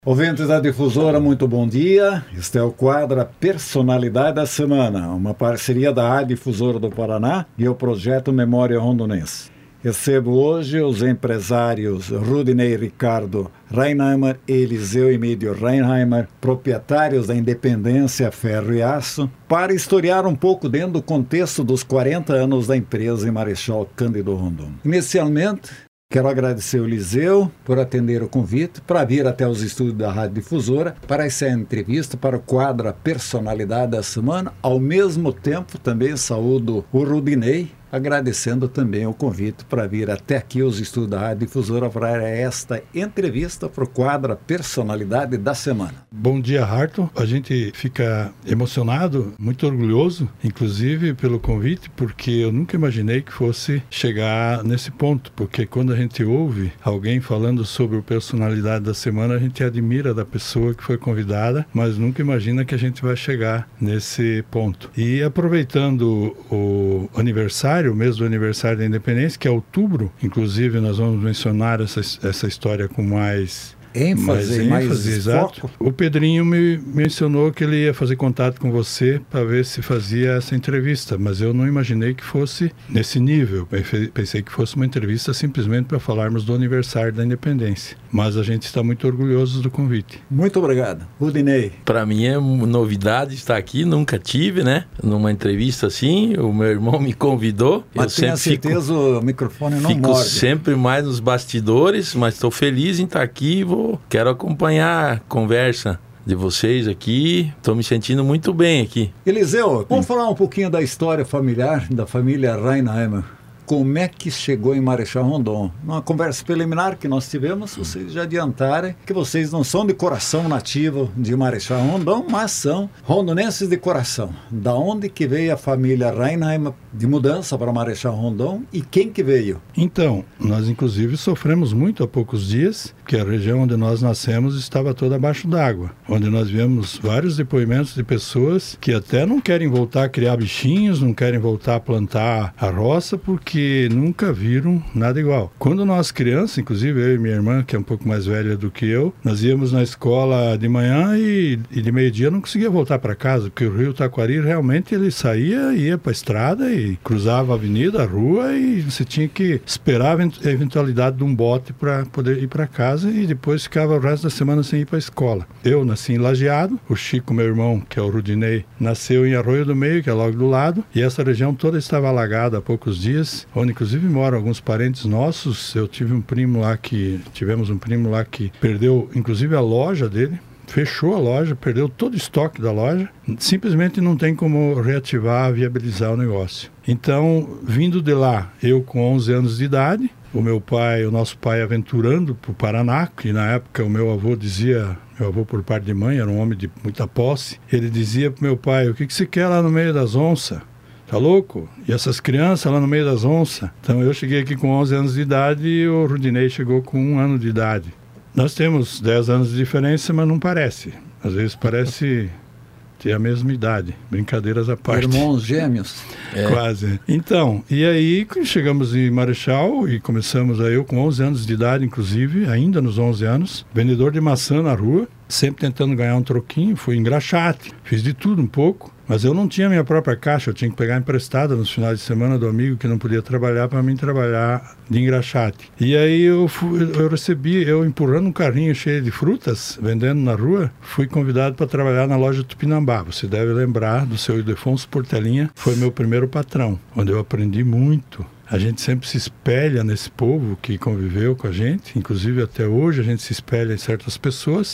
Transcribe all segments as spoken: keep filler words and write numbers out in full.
Ouvintes da Difusora, muito bom dia. Este é o quadro Personalidade da Semana, uma parceria da Rádio Difusora do Paraná e o projeto Memória Rondonense. Recebo hoje os empresários Rudinei Ricardo Reinheimer e Eliseu Emílio Reinheimer, proprietários da Independência Ferro e Aço, para historiar um pouco dentro do contexto dos quarenta anos da empresa em Marechal Cândido Rondon. Inicialmente, quero agradecer o Eliseu por atender o convite para vir até os estúdios da Rádio Difusora para essa entrevista para o quadro Personalidade da Semana. Ao mesmo tempo, também saúdo o Rudinei, agradecendo também o convite para vir até aqui os estúdios da Rádio Difusora para esta entrevista para o quadro Personalidade da Semana. Bom dia, Harton. A gente fica emocionado, muito orgulhoso, inclusive, pelo convite, porque eu nunca imaginei que fosse chegar nesse ponto, porque quando a gente ouve alguém falando sobre o Personalidade da Semana, a gente admira da pessoa que foi convidada, mas nunca imagina que a gente vai chegar nesse ponto. E aproveitando o aniversário, o mês do aniversário da Independência, que é outubro, inclusive nós vamos mencionar essa, essa história com mais ênfase, mais, ênfase, mais exato. Foco. O Pedrinho me mencionou que ele ia fazer contato com você para ver se fazia essa entrevista, mas eu não imaginei que fosse nesse nível. Pensei que fosse uma entrevista simplesmente para falarmos do aniversário da Independência, mas a gente está muito orgulhoso do convite. Muito obrigado. Rudinei. Para mim é novidade estar aqui, nunca tive, né? Numa entrevista assim, o meu irmão me convidou. Mas eu tenha sempre certeza fico, o microfone não fico morde. sempre mais nos bastidores, mas estou feliz em estar aqui e vou, quero acompanhar a conversa de vocês aqui. Estou me sentindo muito bem aqui. Eliseu, vamos falar um pouquinho da história familiar da família Reinheimer. Como é que chegou em Marechal Rondon? Numa conversa preliminar que nós tivemos, vocês já adiantaram que vocês não são de coração nativo de Marechal Rondon, mas são rondonenses de coração. Da onde que veio a família Reinheimer de mudança para Marechal Rondon e quem que veio? Então, nós inclusive sofremos muito há poucos dias, porque a região onde nós nascemos estava toda abaixo d'água, onde nós vimos vários depoimentos de pessoas que até não querem voltar a criar bichinhos, não querem voltar a plantar a roça, porque nunca viram nada igual. Quando nós crianças, inclusive eu e minha irmã, que é um pouco mais velha do que eu, nós íamos na escola de manhã e, e de meio-dia não conseguia voltar para casa, porque o rio Taquari realmente ele saía, ia para a estrada e cruzava a avenida, a rua, e você tinha que esperar a eventualidade de um bote para poder ir para casa e depois ficava o resto da semana sem ir para a escola. Eu nasci em Lajeado, o Chico, meu irmão, que é o Rudinei, nasceu em Arroio do Meio, que é logo do lado, e essa região toda estava alagada há poucos dias, onde inclusive moram alguns parentes nossos. Eu tive um primo lá que, tivemos um primo lá que perdeu inclusive a loja dele, fechou a loja, perdeu todo o estoque da loja, simplesmente não tem como reativar, viabilizar o negócio. Então, vindo de lá, eu com onze anos de idade, o meu pai, o nosso pai aventurando para o Paraná, que na época o meu avô dizia, meu avô por parte de mãe, era um homem de muita posse, ele dizia para o meu pai: o que, que você quer lá no meio das onças? Tá louco? E essas crianças lá no meio das onças? Então eu cheguei aqui com onze anos de idade e o Rudinei chegou com um ano de idade. Nós temos dez anos de diferença, mas não parece. Às vezes parece ter a mesma idade. Brincadeiras à parte. Irmãos gêmeos. É. Quase. Então, e aí chegamos em Marechal e começamos aí, eu com onze anos de idade, inclusive, ainda nos onze anos, vendedor de maçã na rua, sempre tentando ganhar um troquinho, fui engraxate, fiz de tudo um pouco, mas eu não tinha minha própria caixa, eu tinha que pegar emprestada nos finais de semana do amigo que não podia trabalhar para mim trabalhar de engraxate. E aí eu, fui, eu recebi, eu empurrando um carrinho cheio de frutas, vendendo na rua, fui convidado para trabalhar na loja Tupinambá. Você deve lembrar do seu Ildefonso Portelinha, foi meu primeiro patrão, onde eu aprendi muito. A gente sempre se espelha nesse povo que conviveu com a gente, inclusive até hoje a gente se espelha em certas pessoas,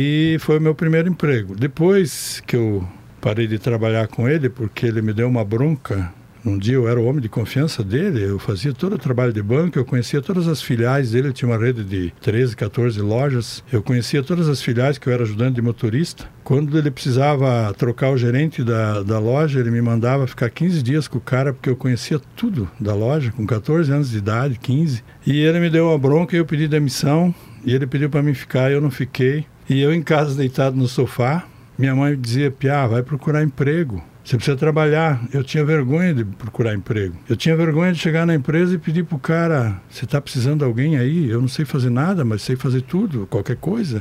e foi o meu primeiro emprego. Depois que eu parei de trabalhar com ele, porque ele me deu uma bronca, um dia eu era o homem de confiança dele, eu fazia todo o trabalho de banco, eu conhecia todas as filiais dele, ele tinha uma rede de treze, quatorze lojas, eu conhecia todas as filiais que eu era ajudante de motorista. Quando ele precisava trocar o gerente da, da loja, ele me mandava ficar quinze dias com o cara, porque eu conhecia tudo da loja, com quatorze anos de idade, quinze. E ele me deu uma bronca e eu pedi demissão, e ele pediu para mim ficar, eu não fiquei. E eu em casa deitado no sofá, minha mãe dizia: Piá, vai procurar emprego. Você precisa trabalhar. Eu tinha vergonha de procurar emprego. Eu tinha vergonha de chegar na empresa e pedir pro cara, você está precisando de alguém aí? Eu não sei fazer nada, mas sei fazer tudo, qualquer coisa.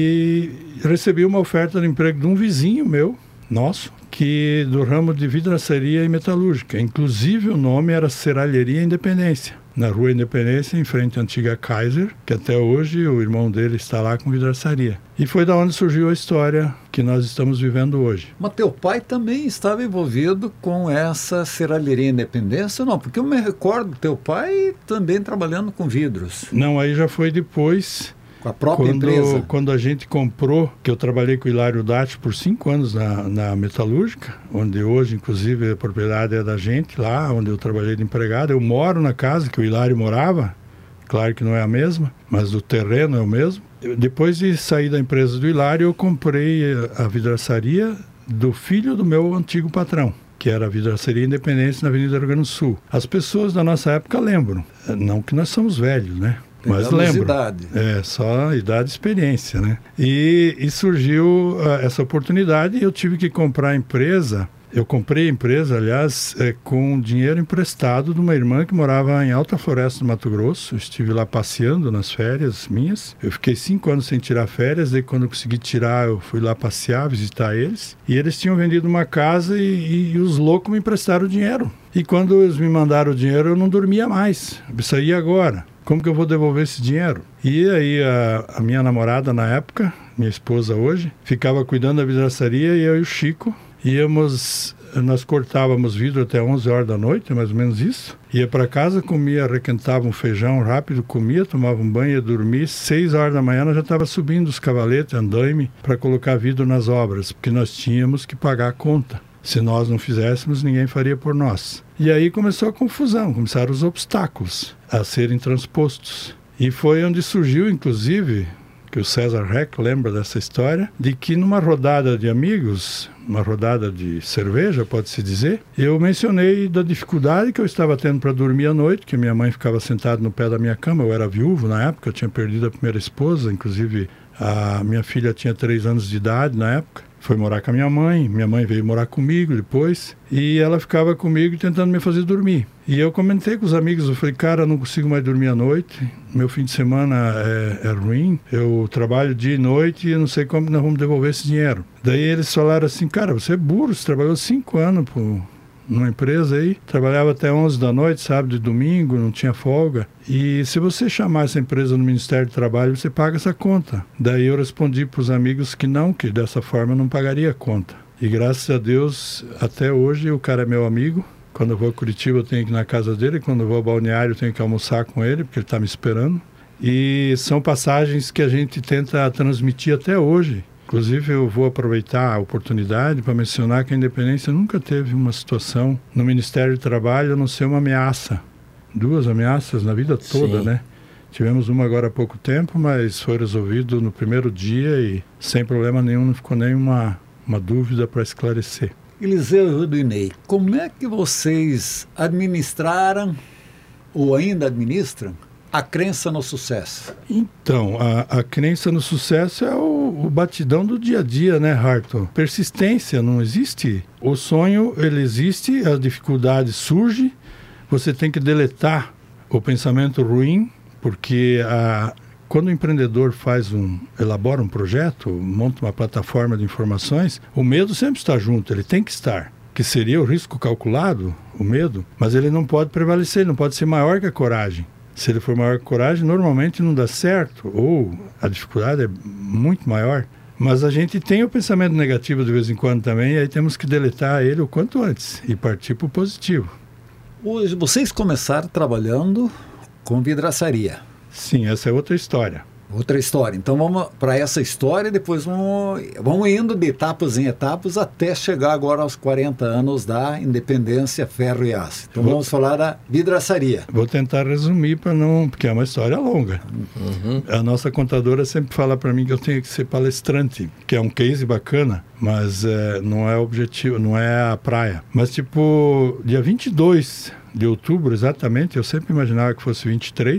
E recebi uma oferta de emprego de um vizinho meu, nosso, que do ramo de vidraçaria e metalúrgica. Inclusive o nome era Serralheria Independência, na Rua Independência, em frente à antiga Kaiser, que até hoje o irmão dele está lá com vidraçaria. E foi da onde surgiu a história que nós estamos vivendo hoje. Mas teu pai também estava envolvido com essa Serralheria Independência, não? Porque eu me recordo do teu pai também trabalhando com vidros. Não, aí já foi depois... Com a própria quando, empresa? Quando a gente comprou, que eu trabalhei com o Hilário Datti por cinco anos na, na metalúrgica, onde hoje, inclusive, a propriedade é da gente, lá onde eu trabalhei de empregado. Eu moro na casa que o Hilário morava, claro que não é a mesma, mas o terreno é o mesmo. Eu, depois de sair da empresa do Hilário, eu comprei a vidraçaria do filho do meu antigo patrão, que era a Vidraçaria Independência na Avenida Rio Grande do Sul. As pessoas da nossa época lembram, não que nós somos velhos, né? Mas lembro, idade. É, só idade e experiência, né? E, e surgiu uh, essa oportunidade e eu tive que comprar a empresa. Eu comprei a empresa, aliás, é, com dinheiro emprestado de uma irmã que morava em Alta Floresta, no Mato Grosso. Eu estive lá passeando nas férias minhas. Eu fiquei cinco anos sem tirar férias, daí quando eu consegui tirar, eu fui lá passear, visitar eles. E eles tinham vendido uma casa e, e, e os loucos me emprestaram o dinheiro. E quando eles me mandaram o dinheiro, eu não dormia mais. Eu saía agora. Como que eu vou devolver esse dinheiro? E aí a, a minha namorada na época, minha esposa hoje, ficava cuidando da vidraçaria e eu e o Chico íamos, nós cortávamos vidro até onze horas da noite, mais ou menos isso. Ia para casa, comia, requentava um feijão rápido, comia, tomava um banho, ia dormir. Seis horas da manhã nós já estava subindo os cavaletes, andaime, para colocar vidro nas obras, porque nós tínhamos que pagar a conta. Se nós não fizéssemos, ninguém faria por nós. E aí começou a confusão, começaram os obstáculos a serem transpostos. E foi onde surgiu, inclusive, que o César Reck lembra dessa história, de que numa rodada de amigos, uma rodada de cerveja, pode-se dizer, eu mencionei da dificuldade que eu estava tendo para dormir à noite, que minha mãe ficava sentada no pé da minha cama, eu era viúvo na época, eu tinha perdido a primeira esposa, inclusive a minha filha tinha três anos de idade na época. Foi morar com a minha mãe, minha mãe veio morar comigo depois, e ela ficava comigo tentando me fazer dormir. E eu comentei com os amigos, eu falei, cara, eu não consigo mais dormir à noite, meu fim de semana é, é ruim, eu trabalho dia e noite e eu não sei como nós vamos devolver esse dinheiro. Daí eles falaram assim, cara, você é burro, você trabalhou cinco anos, pô. Numa empresa aí, trabalhava até onze da noite, sábado e domingo, não tinha folga. E se você chamar essa empresa no Ministério do Trabalho, você paga essa conta. Daí eu respondi para os amigos que não, que dessa forma eu não pagaria a conta. E graças a Deus, até hoje, o cara é meu amigo. Quando eu vou a Curitiba, eu tenho que ir na casa dele. Quando eu vou ao balneário, eu tenho que almoçar com ele, porque ele está me esperando. E são passagens que a gente tenta transmitir até hoje. Inclusive, eu vou aproveitar a oportunidade para mencionar que a Independência nunca teve uma situação no Ministério do Trabalho a não ser uma ameaça. Duas ameaças na vida toda, Sim. né? Tivemos uma agora há pouco tempo, mas foi resolvido no primeiro dia e sem problema nenhum, não ficou nenhuma uma dúvida para esclarecer. Eliseu e Rudinei, como é que vocês administraram ou ainda administram a crença no sucesso? Então, a, a crença no sucesso é o, o batidão do dia a dia, né, Harton? Persistência, não existe. O sonho, ele existe, a dificuldade surge, você tem que deletar o pensamento ruim, porque a, quando o empreendedor faz um, elabora um projeto, monta uma plataforma de informações, o medo sempre está junto, ele tem que estar. Que seria o risco calculado, o medo, mas ele não pode prevalecer, ele não pode ser maior que a coragem. Se ele for maior que coragem, normalmente não dá certo, ou a dificuldade é muito maior. Mas a gente tem o pensamento negativo de vez em quando também, e aí temos que deletar ele o quanto antes e partir para o positivo. Hoje, vocês começaram trabalhando com vidraçaria. Sim, essa é outra história. Outra história. Então vamos para essa história e depois vamos, vamos indo de etapas em etapas até chegar agora aos quarenta anos da Independência Ferro e Aço. Então Vou... vamos falar da vidraçaria. Vou tentar resumir para não, porque é uma história longa. Uhum. A nossa contadora sempre fala para mim que eu tenho que ser palestrante, que é um case bacana, mas é, não é objetivo, não é a praia. Mas tipo, dia vinte e dois de outubro exatamente, eu sempre imaginava que fosse vinte e três.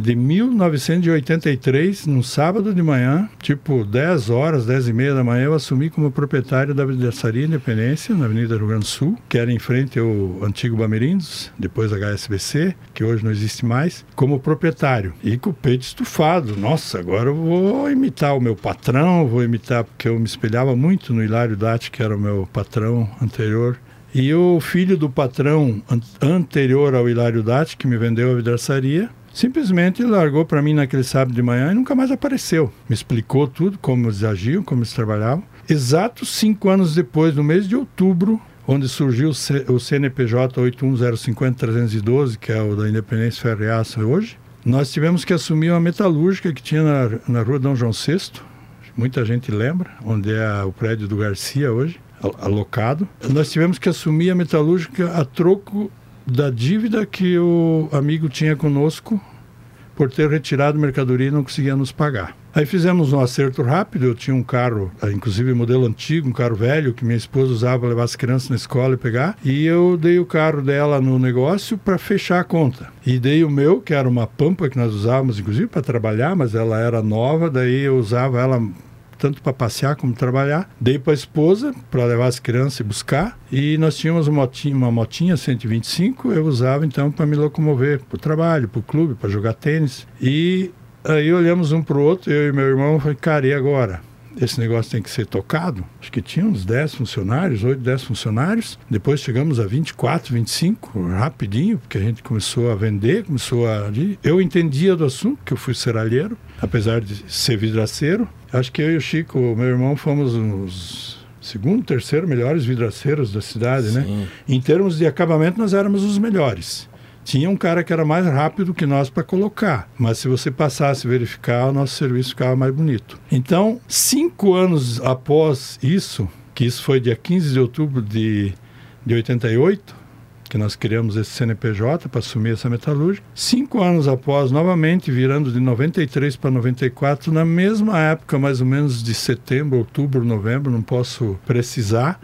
de mil novecentos e oitenta e três, num sábado de manhã, tipo dez horas, dez e meia da manhã, eu assumi como proprietário da vidraçaria Independência, na Avenida Rio Grande do Sul, que era em frente ao antigo Bamerindos, depois H S B C, que hoje não existe mais, como proprietário. E com o peito estufado. Nossa, agora eu vou imitar o meu patrão, vou imitar, porque eu me espelhava muito no Hilário Datti, que era o meu patrão anterior. E o filho do patrão an- anterior ao Hilário Datti, que me vendeu a vidraçaria, simplesmente largou para mim naquele sábado de manhã e nunca mais apareceu. Me explicou tudo, como eles agiam, como eles trabalhavam. Exatos cinco anos depois, no mês de outubro, onde surgiu o, C- o C N P J oito um zero cinco zero três um dois, que é o da Independência Ferro e Aço hoje, nós tivemos que assumir uma metalúrgica que tinha na, na rua Dom João sexto, muita gente lembra, onde é o prédio do Garcia hoje, alocado. Nós tivemos que assumir a metalúrgica a troco da dívida que o amigo tinha conosco por ter retirado mercadoria e não conseguia nos pagar. Aí fizemos um acerto rápido. Eu tinha um carro, inclusive modelo antigo, um carro velho, que minha esposa usava para levar as crianças na escola e pegar, e eu dei o carro dela no negócio para fechar a conta. E dei o meu, que era uma Pampa que nós usávamos inclusive para trabalhar, mas ela era nova, daí eu usava ela tanto para passear como trabalhar. Dei para a esposa, para levar as crianças e buscar. E nós tínhamos uma motinha, uma motinha cento e vinte e cinco, eu usava então para me locomover para o trabalho, para o clube, para jogar tênis. E aí olhamos um para o outro, eu e meu irmão, e falei, cara, e agora? Esse negócio tem que ser tocado. Acho que tinha uns dez funcionários, oito, dez funcionários. Depois chegamos a vinte e quatro, vinte e cinco, rapidinho, porque a gente começou a vender, começou a... Eu entendia do assunto, que eu fui serralheiro, apesar de ser vidraceiro. Acho que eu e o Chico, meu irmão, fomos os segundo, terceiro melhores vidraceiros da cidade, Sim. né? Em termos de acabamento, nós éramos os melhores. Tinha um cara que era mais rápido que nós para colocar, mas se você passasse a verificar, o nosso serviço ficava mais bonito. Então, cinco anos após isso, que isso foi dia quinze de outubro de, de oitenta e oito, que nós criamos esse C N P J para assumir essa metalúrgica. Cinco anos após, novamente, virando de noventa e três para noventa e quatro, na mesma época, mais ou menos de setembro, outubro, novembro, não posso precisar,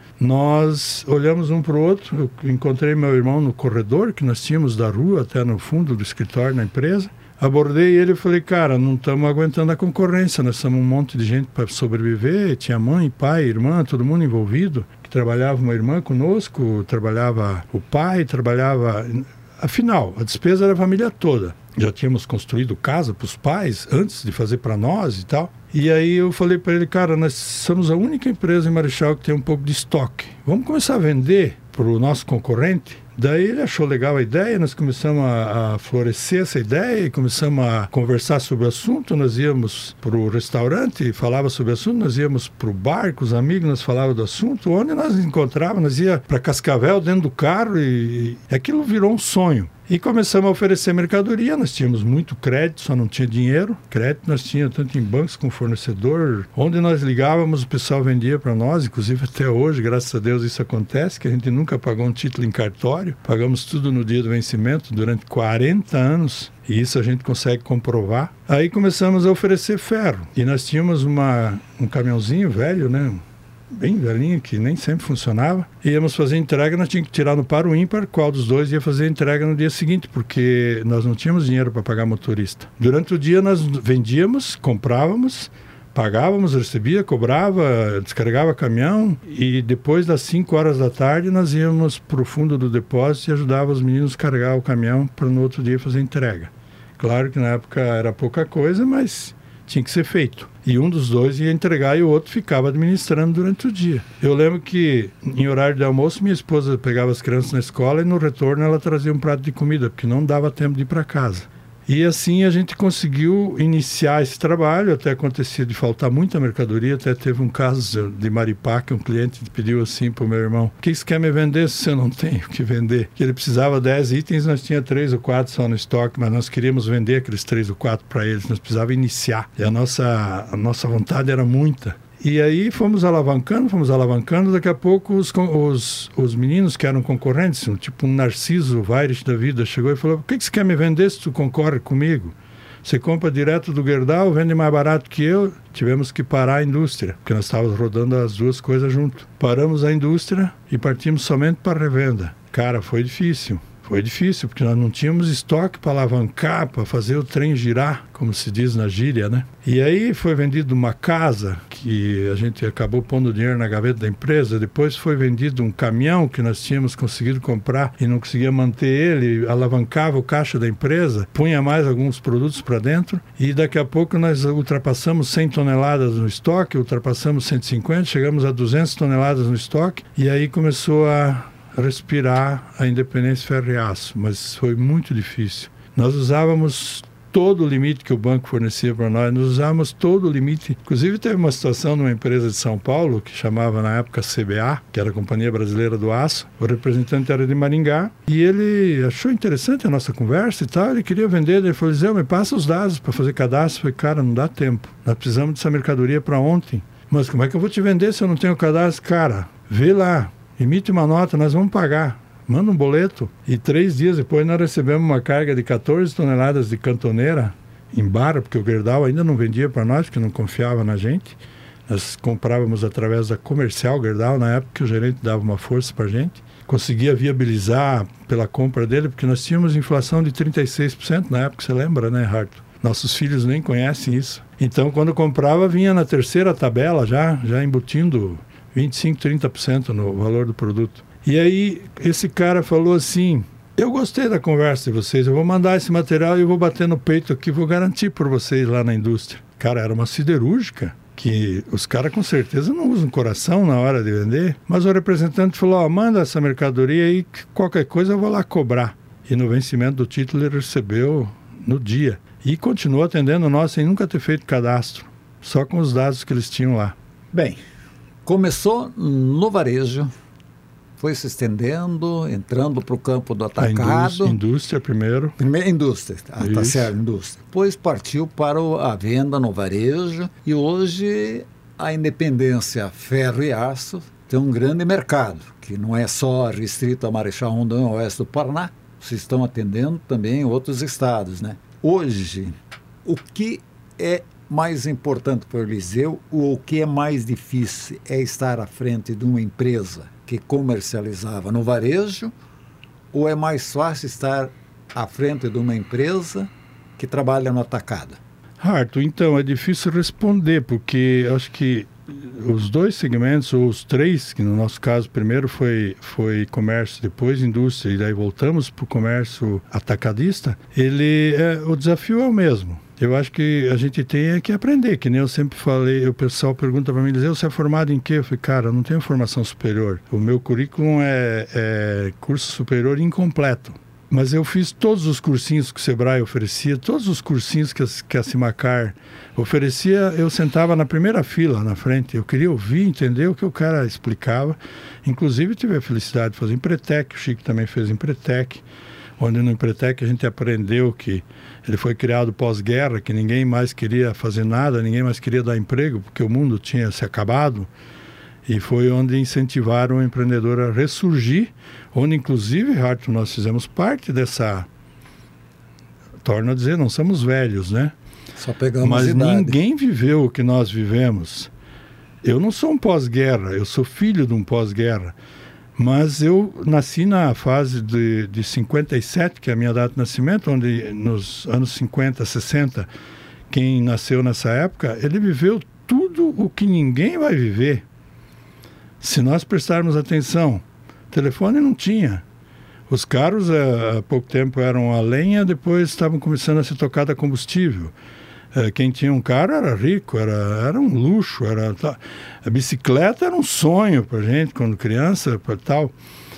nós olhamos um para o outro. Eu encontrei meu irmão no corredor, que nós tínhamos da rua até no fundo do escritório na empresa. Abordei ele e falei, cara, não estamos aguentando a concorrência, nós somos um monte de gente para sobreviver, tinha mãe, pai, irmã, todo mundo envolvido, que trabalhava uma irmã conosco, trabalhava o pai, trabalhava... Afinal, a despesa era a família toda. Já tínhamos construído casa para os pais, antes de fazer para nós e tal. E aí eu falei para ele, cara, nós somos a única empresa em Marechal que tem um pouco de estoque. Vamos começar a vender para o nosso concorrente? Daí ele achou legal a ideia, nós começamos a, a florescer essa ideia e começamos a conversar sobre o assunto. Nós íamos para o restaurante, falava sobre o assunto, nós íamos para o bar com os amigos, nós falávamos do assunto. Onde nós nos encontrávamos, nós íamos para Cascavel dentro do carro e, e aquilo virou um sonho. E começamos a oferecer mercadoria, nós tínhamos muito crédito, só não tinha dinheiro. Crédito nós tínhamos tanto em bancos como fornecedor. Onde nós ligávamos, o pessoal vendia para nós, inclusive até hoje, graças a Deus isso acontece, que a gente nunca pagou um título em cartório. Pagamos tudo no dia do vencimento durante quarenta anos. E isso a gente consegue comprovar. Aí começamos a oferecer ferro. E nós tínhamos uma, um caminhãozinho velho, né? Bem velhinho, que nem sempre funcionava. Íamos fazer entrega, nós tínhamos que tirar no par o ímpar, qual dos dois ia fazer a entrega no dia seguinte, porque nós não tínhamos dinheiro para pagar motorista. Durante o dia nós vendíamos, comprávamos, pagávamos, recebia, cobrava, descarregava caminhão, e depois das cinco horas da tarde nós íamos para o fundo do depósito e ajudava os meninos a carregar o caminhão para no outro dia fazer entrega. Claro que na época era pouca coisa, mas tinha que ser feito. E um dos dois ia entregar e o outro ficava administrando durante o dia. Eu lembro que em horário de almoço minha esposa pegava as crianças na escola e no retorno ela trazia um prato de comida, porque não dava tempo de ir para casa. E assim a gente conseguiu iniciar esse trabalho, até acontecia de faltar muita mercadoria, até teve um caso de Maripá que um cliente pediu assim para o meu irmão, o que você quer me vender se eu não tenho o que vender? Que ele precisava dez itens, nós tinha três ou quatro só no estoque, mas nós queríamos vender aqueles três ou quatro para eles, nós precisávamos iniciar. E a nossa, a nossa vontade era muita. E aí fomos alavancando, fomos alavancando, daqui a pouco os, os, os meninos que eram concorrentes, tipo um Narciso Weirich da vida, chegou e falou, por que você quer me vender se tu concorre comigo? Você compra direto do Gerdau, vende mais barato que eu. Tivemos que parar a indústria, porque nós estávamos rodando as duas coisas junto. Paramos a indústria e partimos somente para a revenda. Cara, foi difícil. Foi difícil, porque nós não tínhamos estoque para alavancar, para fazer o trem girar, como se diz na gíria, né? E aí foi vendido uma casa, que a gente acabou pondo dinheiro na gaveta da empresa, depois foi vendido um caminhão que nós tínhamos conseguido comprar e não conseguia manter ele, alavancava o caixa da empresa, punha mais alguns produtos para dentro, e daqui a pouco nós ultrapassamos cem toneladas no estoque, ultrapassamos cento e cinquenta, chegamos a duzentas toneladas no estoque, e aí começou a respirar a Independência Ferro e Aço, mas foi muito difícil. Nós usávamos todo o limite que o banco fornecia para nós, nós usávamos todo o limite. Inclusive teve uma situação numa empresa de São Paulo, que chamava na época C B A, que era a Companhia Brasileira do Aço, o representante era de Maringá, e ele achou interessante a nossa conversa e tal, ele queria vender, ele falou, Zé, me passa os dados para fazer cadastro. Eu falei, cara, não dá tempo, nós precisamos dessa mercadoria para ontem. Mas como é que eu vou te vender se eu não tenho cadastro? Cara, vê lá, emite uma nota, nós vamos pagar. Manda um boleto. E três dias depois nós recebemos uma carga de quatorze toneladas de cantoneira em barra, porque o Gerdau ainda não vendia para nós, porque não confiava na gente. Nós comprávamos através da Comercial Gerdau, na época que o gerente dava uma força para a gente. Conseguia viabilizar pela compra dele, porque nós tínhamos inflação de trinta e seis por cento na época, você lembra, né, Harto? Nossos filhos nem conhecem isso. Então, quando comprava, vinha na terceira tabela já, já embutindo vinte e cinco, trinta por cento no valor do produto. E aí, esse cara falou assim, eu gostei da conversa de vocês, eu vou mandar esse material e eu vou bater no peito aqui, vou garantir por vocês lá na indústria. Cara, era uma siderúrgica, que os caras com certeza não usam coração na hora de vender, mas o representante falou, ó, manda essa mercadoria aí, qualquer coisa eu vou lá cobrar. E no vencimento do título ele recebeu no dia. E continuou atendendo nós sem nunca ter feito cadastro, só com os dados que eles tinham lá. Bem, começou no varejo, foi se estendendo, entrando para o campo do atacado. A indústria, indústria primeiro. Primeiro indústria, ah, tá certo, indústria. Depois partiu para a venda no varejo e hoje a Independência Ferro e Aço tem um grande mercado, que não é só restrito a Marechal Rondon, oeste do Paraná, vocês estão atendendo também outros estados, né? Hoje, o que é mais importante para o Eliseu, ou o que é mais difícil é estar à frente de uma empresa que comercializava no varejo, ou é mais fácil estar à frente de uma empresa que trabalha no atacado? Harto, então, é difícil responder, porque acho que os dois segmentos, ou os três, que no nosso caso primeiro foi, foi comércio, depois indústria, e daí voltamos para o comércio atacadista, ele é, o desafio é o mesmo. Eu acho que a gente tem é que aprender, que nem eu sempre falei, o pessoal pergunta para mim, diz, você é formado em quê? Eu falei, cara, eu não tenho formação superior. O meu currículo é, é curso superior incompleto. Mas eu fiz todos os cursinhos que o Sebrae oferecia, todos os cursinhos que a, que a Simacar oferecia, eu sentava na primeira fila, na frente. Eu queria ouvir, entender o que o cara explicava. Inclusive, tive a felicidade de fazer Empretec, o Chico também fez Empretec, onde no Empretec a gente aprendeu que ele foi criado pós-guerra, que ninguém mais queria fazer nada, ninguém mais queria dar emprego, porque o mundo tinha se acabado. E foi onde incentivaram o empreendedor a ressurgir, onde inclusive, Harto, nós fizemos parte dessa... Torno a dizer, não somos velhos, né? Só pegamos Mas idade. Ninguém viveu o que nós vivemos. Eu não sou um pós-guerra, eu sou filho de um pós-guerra. Mas eu nasci na fase de, de cinquenta e sete, que é a minha data de nascimento, onde nos anos cinquenta, sessenta, quem nasceu nessa época, ele viveu tudo o que ninguém vai viver. Se nós prestarmos atenção, telefone não tinha. Os carros há pouco tempo eram a lenha, depois estavam começando a ser tocado a combustível. Quem tinha um carro era rico, era, era um luxo. Era, a bicicleta era um sonho para a gente quando criança. Pra, tal.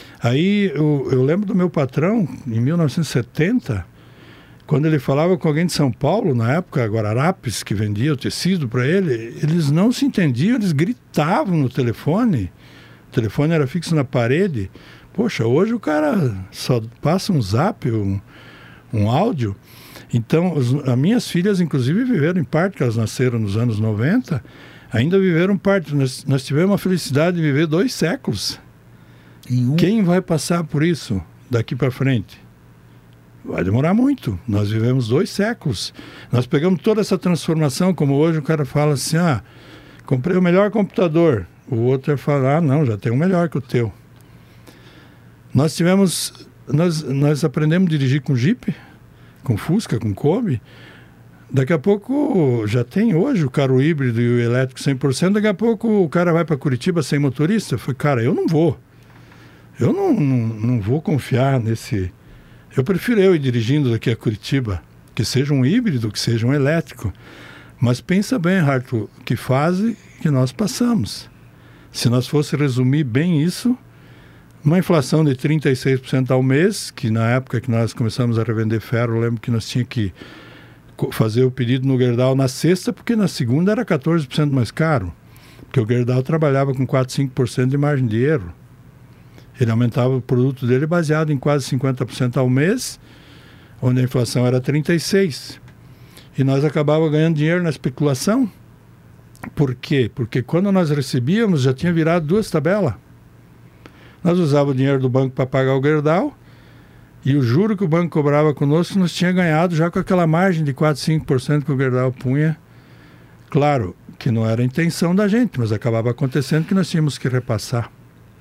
Aí eu, eu lembro do meu patrão, em mil novecentos e setenta, quando ele falava com alguém de São Paulo, na época, Guararapes, que vendia o tecido para ele, eles não se entendiam, eles gritavam no telefone. O telefone era fixo na parede. Poxa, hoje o cara só passa um zap, um, um áudio. Então, os, as minhas filhas, inclusive, viveram em parte, que elas nasceram nos anos noventa, ainda viveram parte. Nós, nós tivemos a felicidade de viver dois séculos. Um... Quem vai passar por isso daqui para frente? Vai demorar muito. Nós vivemos dois séculos. Nós pegamos toda essa transformação, como hoje o cara fala assim, ah, comprei o melhor computador. O outro vai falar, ah, não, já tem um melhor que o teu. Nós tivemos nós, nós aprendemos a dirigir com Jeep, com Fusca, com Kombi. Daqui a pouco, já tem hoje o carro híbrido e o elétrico cem por cento, daqui a pouco o cara vai para Curitiba sem motorista. Eu falei, cara, eu não vou. Eu não, não, não vou confiar nesse... Eu prefiro eu ir dirigindo daqui a Curitiba, que seja um híbrido, que seja um elétrico. Mas pensa bem, Arthur, que fase que nós passamos. Se nós fosse resumir bem isso, uma inflação de trinta e seis por cento ao mês, que na época que nós começamos a revender ferro, eu lembro que nós tínhamos que fazer o pedido no Gerdau na sexta, porque na segunda era quatorze por cento mais caro. Porque o Gerdau trabalhava com quatro, cinco por cento de margem de erro. Ele aumentava o produto dele baseado em quase cinquenta por cento ao mês, onde a inflação era trinta e seis por cento. E nós acabávamos ganhando dinheiro na especulação. Por quê? Porque quando nós recebíamos, já tinha virado duas tabelas. Nós usávamos o dinheiro do banco para pagar o Gerdau, e o juro que o banco cobrava conosco, nós tinha ganhado já com aquela margem de quatro, cinco por cento que o Gerdau punha. Claro que não era a intenção da gente, mas acabava acontecendo que nós tínhamos que repassar.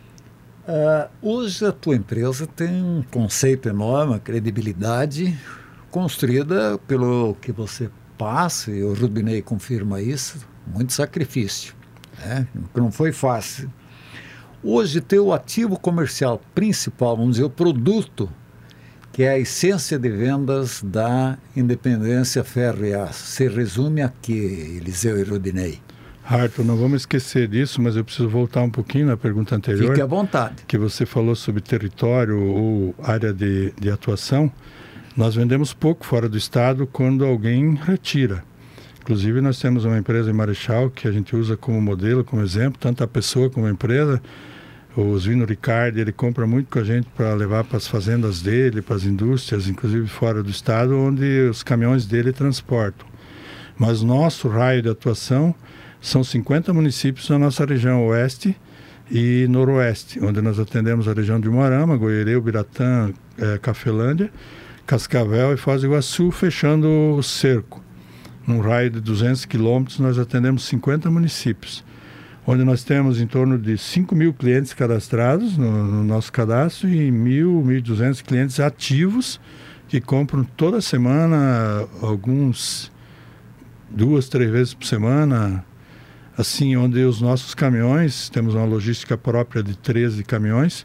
Uh, hoje a tua empresa tem um conceito enorme, uma credibilidade construída pelo que você passa, e o Rudinei confirma isso, muito sacrifício, né? Não foi fácil. Hoje teu ativo comercial principal, vamos dizer, o produto, que é a essência de vendas da Independência Ferro e Aço, se resume a que, Eliseu e Rudinei? Arthur, não vamos esquecer disso, mas eu preciso voltar um pouquinho na pergunta anterior. Fique à vontade. Que você falou sobre território ou área de, de atuação. Nós vendemos pouco fora do estado quando alguém retira. Inclusive, nós temos uma empresa em Marechal que a gente usa como modelo, como exemplo, tanto a pessoa como a empresa. O Zvino Ricardi, ele compra muito com a gente para levar para as fazendas dele, para as indústrias, inclusive fora do estado, onde os caminhões dele transportam. Mas nosso raio de atuação são cinquenta municípios na nossa região oeste e noroeste, onde nós atendemos a região de Umuarama, Goierê, Ubiratã, é, Cafelândia, Cascavel e Foz do Iguaçu, fechando o cerco. Num raio de duzentos quilômetros, nós atendemos cinquenta municípios, onde nós temos em torno de cinco mil clientes cadastrados no, no nosso cadastro e mil, mil e duzentos clientes ativos que compram toda semana, alguns duas, três vezes por semana, assim, onde os nossos caminhões, temos uma logística própria de treze caminhões,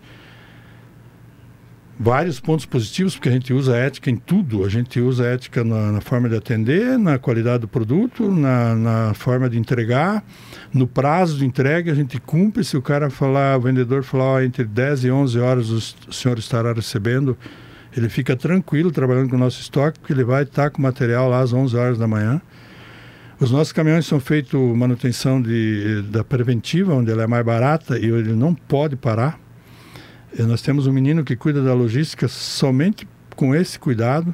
vários pontos positivos, porque a gente usa ética em tudo. A gente usa ética na, na forma de atender, na qualidade do produto, na, na forma de entregar, no prazo de entrega a gente cumpre. Se o cara falar, o vendedor falar, ó, entre dez e onze horas o, o senhor estará recebendo, ele fica tranquilo trabalhando com o nosso estoque, porque ele vai estar com o material lá às onze horas da manhã. Os nossos caminhões são feitos manutenção de, da preventiva, onde ela é mais barata e ele não pode parar. Nós temos um menino que cuida da logística somente com esse cuidado.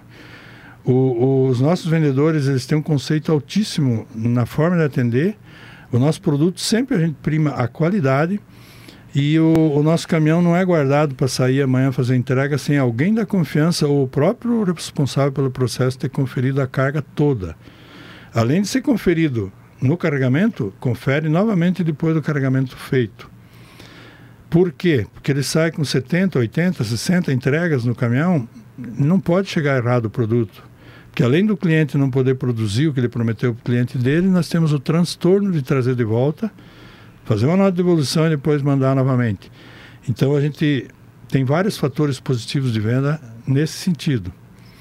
O, os nossos vendedores, eles têm um conceito altíssimo na forma de atender. O nosso produto, sempre a gente prima a qualidade. E o, o nosso caminhão não é guardado para sair amanhã fazer entrega sem alguém da confiança ou o próprio responsável pelo processo ter conferido a carga toda. Além de ser conferido no carregamento, confere novamente depois do carregamento feito. Por quê? Porque ele sai com setenta, oitenta, sessenta entregas no caminhão, não pode chegar errado o produto. Porque além do cliente não poder produzir o que ele prometeu para o cliente dele, nós temos o transtorno de trazer de volta, fazer uma nota de devolução e depois mandar novamente. Então a gente tem vários fatores positivos de venda nesse sentido.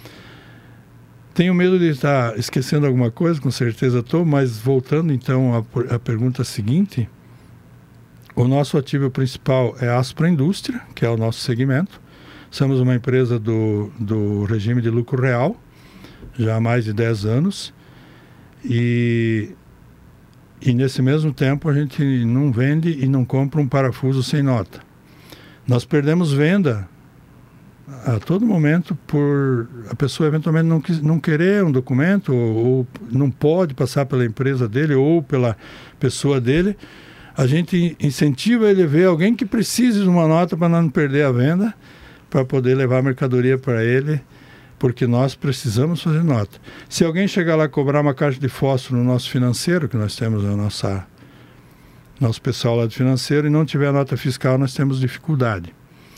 Tenho medo de estar esquecendo alguma coisa, com certeza estou, mas voltando então à, à pergunta seguinte, o nosso ativo principal é aço para a indústria, que é o nosso segmento. Somos uma empresa do, do regime de lucro real, já há mais de dez anos, e, e nesse mesmo tempo a gente não vende e não compra um parafuso sem nota. Nós perdemos venda a todo momento por a pessoa eventualmente não, quis, não querer um documento ou, ou não pode passar pela empresa dele ou pela pessoa dele. A gente incentiva ele a ver alguém que precise de uma nota para não perder a venda, para poder levar a mercadoria para ele, porque nós precisamos fazer nota. Se alguém chegar lá e cobrar uma caixa de fósforo no nosso financeiro, que nós temos a nossa, nosso pessoal lá do financeiro, e não tiver a nota fiscal, nós temos dificuldade.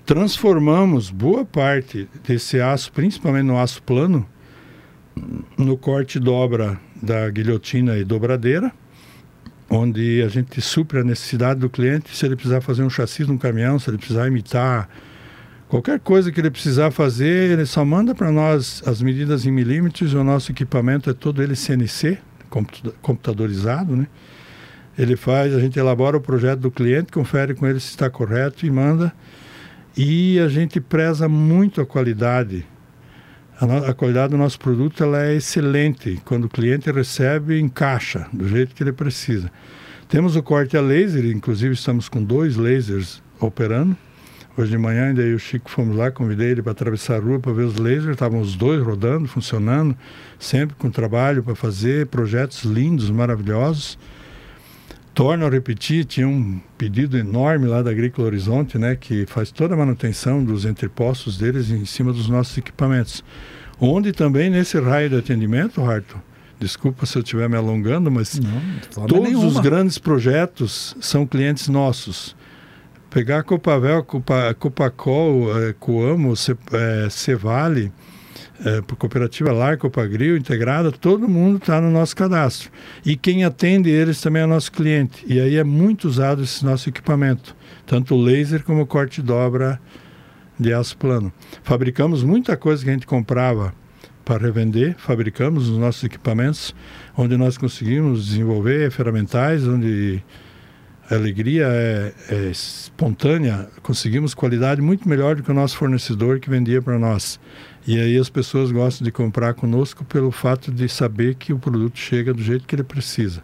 transformamos boa parte desse aço, principalmente no aço plano, no corte e dobra da guilhotina e dobradeira, onde a gente supre a necessidade do cliente. Se ele precisar fazer um chassi num caminhão, se ele precisar imitar qualquer coisa que ele precisar fazer, ele só manda para nós as medidas em milímetros. O nosso equipamento é todo ele C N C, computadorizado, né? Ele faz, a gente elabora o projeto do cliente, confere com ele se está correto e manda. E a gente preza muito a qualidade. A, no, a qualidade do nosso produto ela é excelente. Quando o cliente recebe, encaixa do jeito que ele precisa. Temos o corte a laser, inclusive estamos com dois lasers operando. Hoje de manhã ainda eu e o Chico fomos lá, convidei ele para atravessar a rua para ver os lasers. Estavam os dois rodando, funcionando, sempre com trabalho para fazer, projetos lindos, maravilhosos. Torno a repetir, tinha um pedido enorme lá da Agrícola Horizonte, né, que faz toda a manutenção dos entrepostos deles em cima dos nossos equipamentos. Onde também nesse raio de atendimento, Harto, desculpa se eu estiver me alongando, mas não, todos nenhuma. Os grandes projetos são clientes nossos. Pegar a Copavel, Copa, Copacol, eh, Coamo, Ce, eh, Cevale, eh, por Cooperativa Lar, Copagril, Integrada, todo mundo está no nosso cadastro. E quem atende eles também é nosso cliente. E aí é muito usado esse nosso equipamento, tanto o laser como o corte e dobra de aço plano. Fabricamos muita coisa que a gente comprava para revender, fabricamos os nossos equipamentos, onde nós conseguimos desenvolver ferramentais, onde a alegria é, é espontânea, conseguimos qualidade muito melhor do que o nosso fornecedor que vendia para nós. E aí as pessoas gostam de comprar conosco pelo fato de saber que o produto chega do jeito que ele precisa.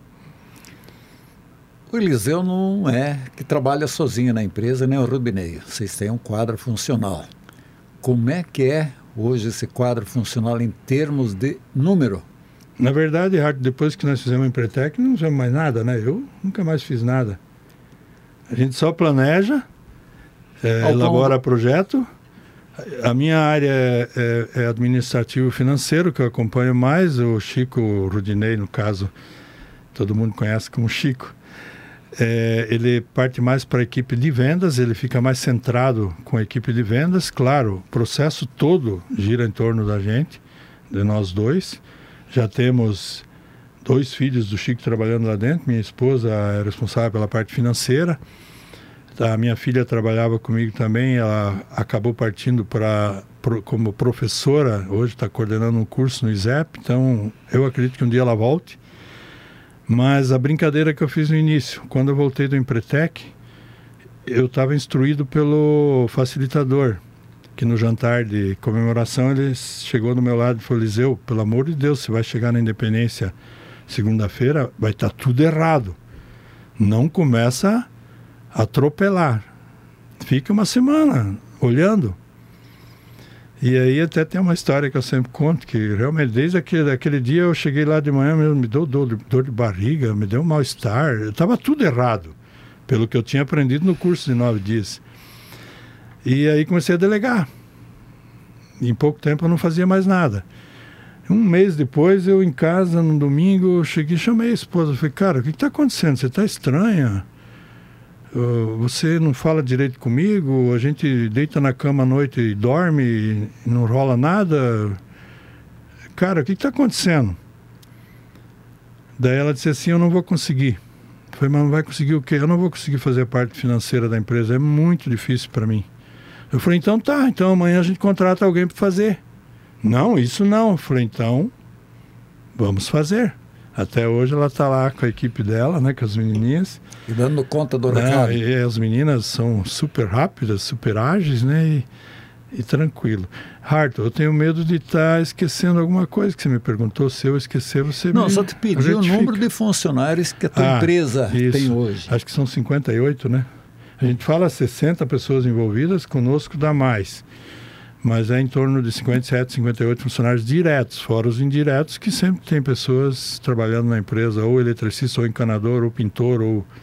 O Eliseu não é que trabalha sozinho na empresa, nem o Rubinei. Vocês têm um quadro funcional. Como é que é hoje esse quadro funcional em termos de número? Na verdade, depois que nós fizemos o Empretec, não fizemos mais nada, né? Eu nunca mais fiz nada. A gente só planeja, é, elabora projeto. A minha área é, é, é administrativo financeiro, que eu acompanho mais. O Chico Rudinei, no caso, todo mundo conhece como Chico. É, ele parte mais para a equipe de vendas, ele fica mais centrado com a equipe de vendas. Claro, o processo todo gira em torno da gente, de nós dois. Já temos dois filhos do Chico trabalhando lá dentro. Minha esposa é responsável pela parte financeira. A minha filha trabalhava comigo também. Ela acabou partindo para como professora. Hoje está coordenando um curso no I S E P. Então, eu acredito que um dia ela volte. Mas a brincadeira que eu fiz no início, quando eu voltei do Empretec, eu estava instruído pelo facilitador, que no jantar de comemoração ele chegou do meu lado e falou: Eliseu, pelo amor de Deus, você vai chegar na Independência segunda-feira, vai estar tá tudo errado. Não começa a atropelar. Fica uma semana olhando. E aí até tem uma história que eu sempre conto, que realmente desde aquele, aquele dia eu cheguei lá de manhã, me, me deu dor, dor de barriga, me deu um mal-estar. Estava tudo errado, pelo que eu tinha aprendido no curso de nove dias. E aí comecei a delegar. Em pouco tempo eu não fazia mais nada. Um mês depois, eu em casa, no domingo, eu cheguei e chamei a esposa. Falei: cara, o que está acontecendo? Você está estranha? Uh, você não fala direito comigo? A gente deita na cama à noite e dorme e não rola nada? Cara, o que está acontecendo? Daí ela disse assim: eu não vou conseguir. Eu falei: mas não vai conseguir o quê? Eu não vou conseguir fazer a parte financeira da empresa. É muito difícil para mim. Eu falei: então tá, então amanhã a gente contrata alguém para fazer. Não, isso não. Eu falei: então, vamos fazer. Até hoje ela está lá com a equipe dela, né, com as menininhas. E dando conta do recado. É, e as meninas são super rápidas, super ágeis, né, e, e tranquilo. Harto, eu tenho medo de estar tá esquecendo alguma coisa que você me perguntou. Se eu esquecer, você Não, me só te pedi o número de funcionários que a tua ah, empresa isso. tem hoje. Acho que são cinquenta e oito, né? A gente fala sessenta pessoas envolvidas, conosco dá mais. Mas é em torno de cinquenta e sete, cinquenta e oito funcionários diretos, fora os indiretos, que sempre tem pessoas trabalhando na empresa, ou eletricista, ou encanador, ou pintor, ou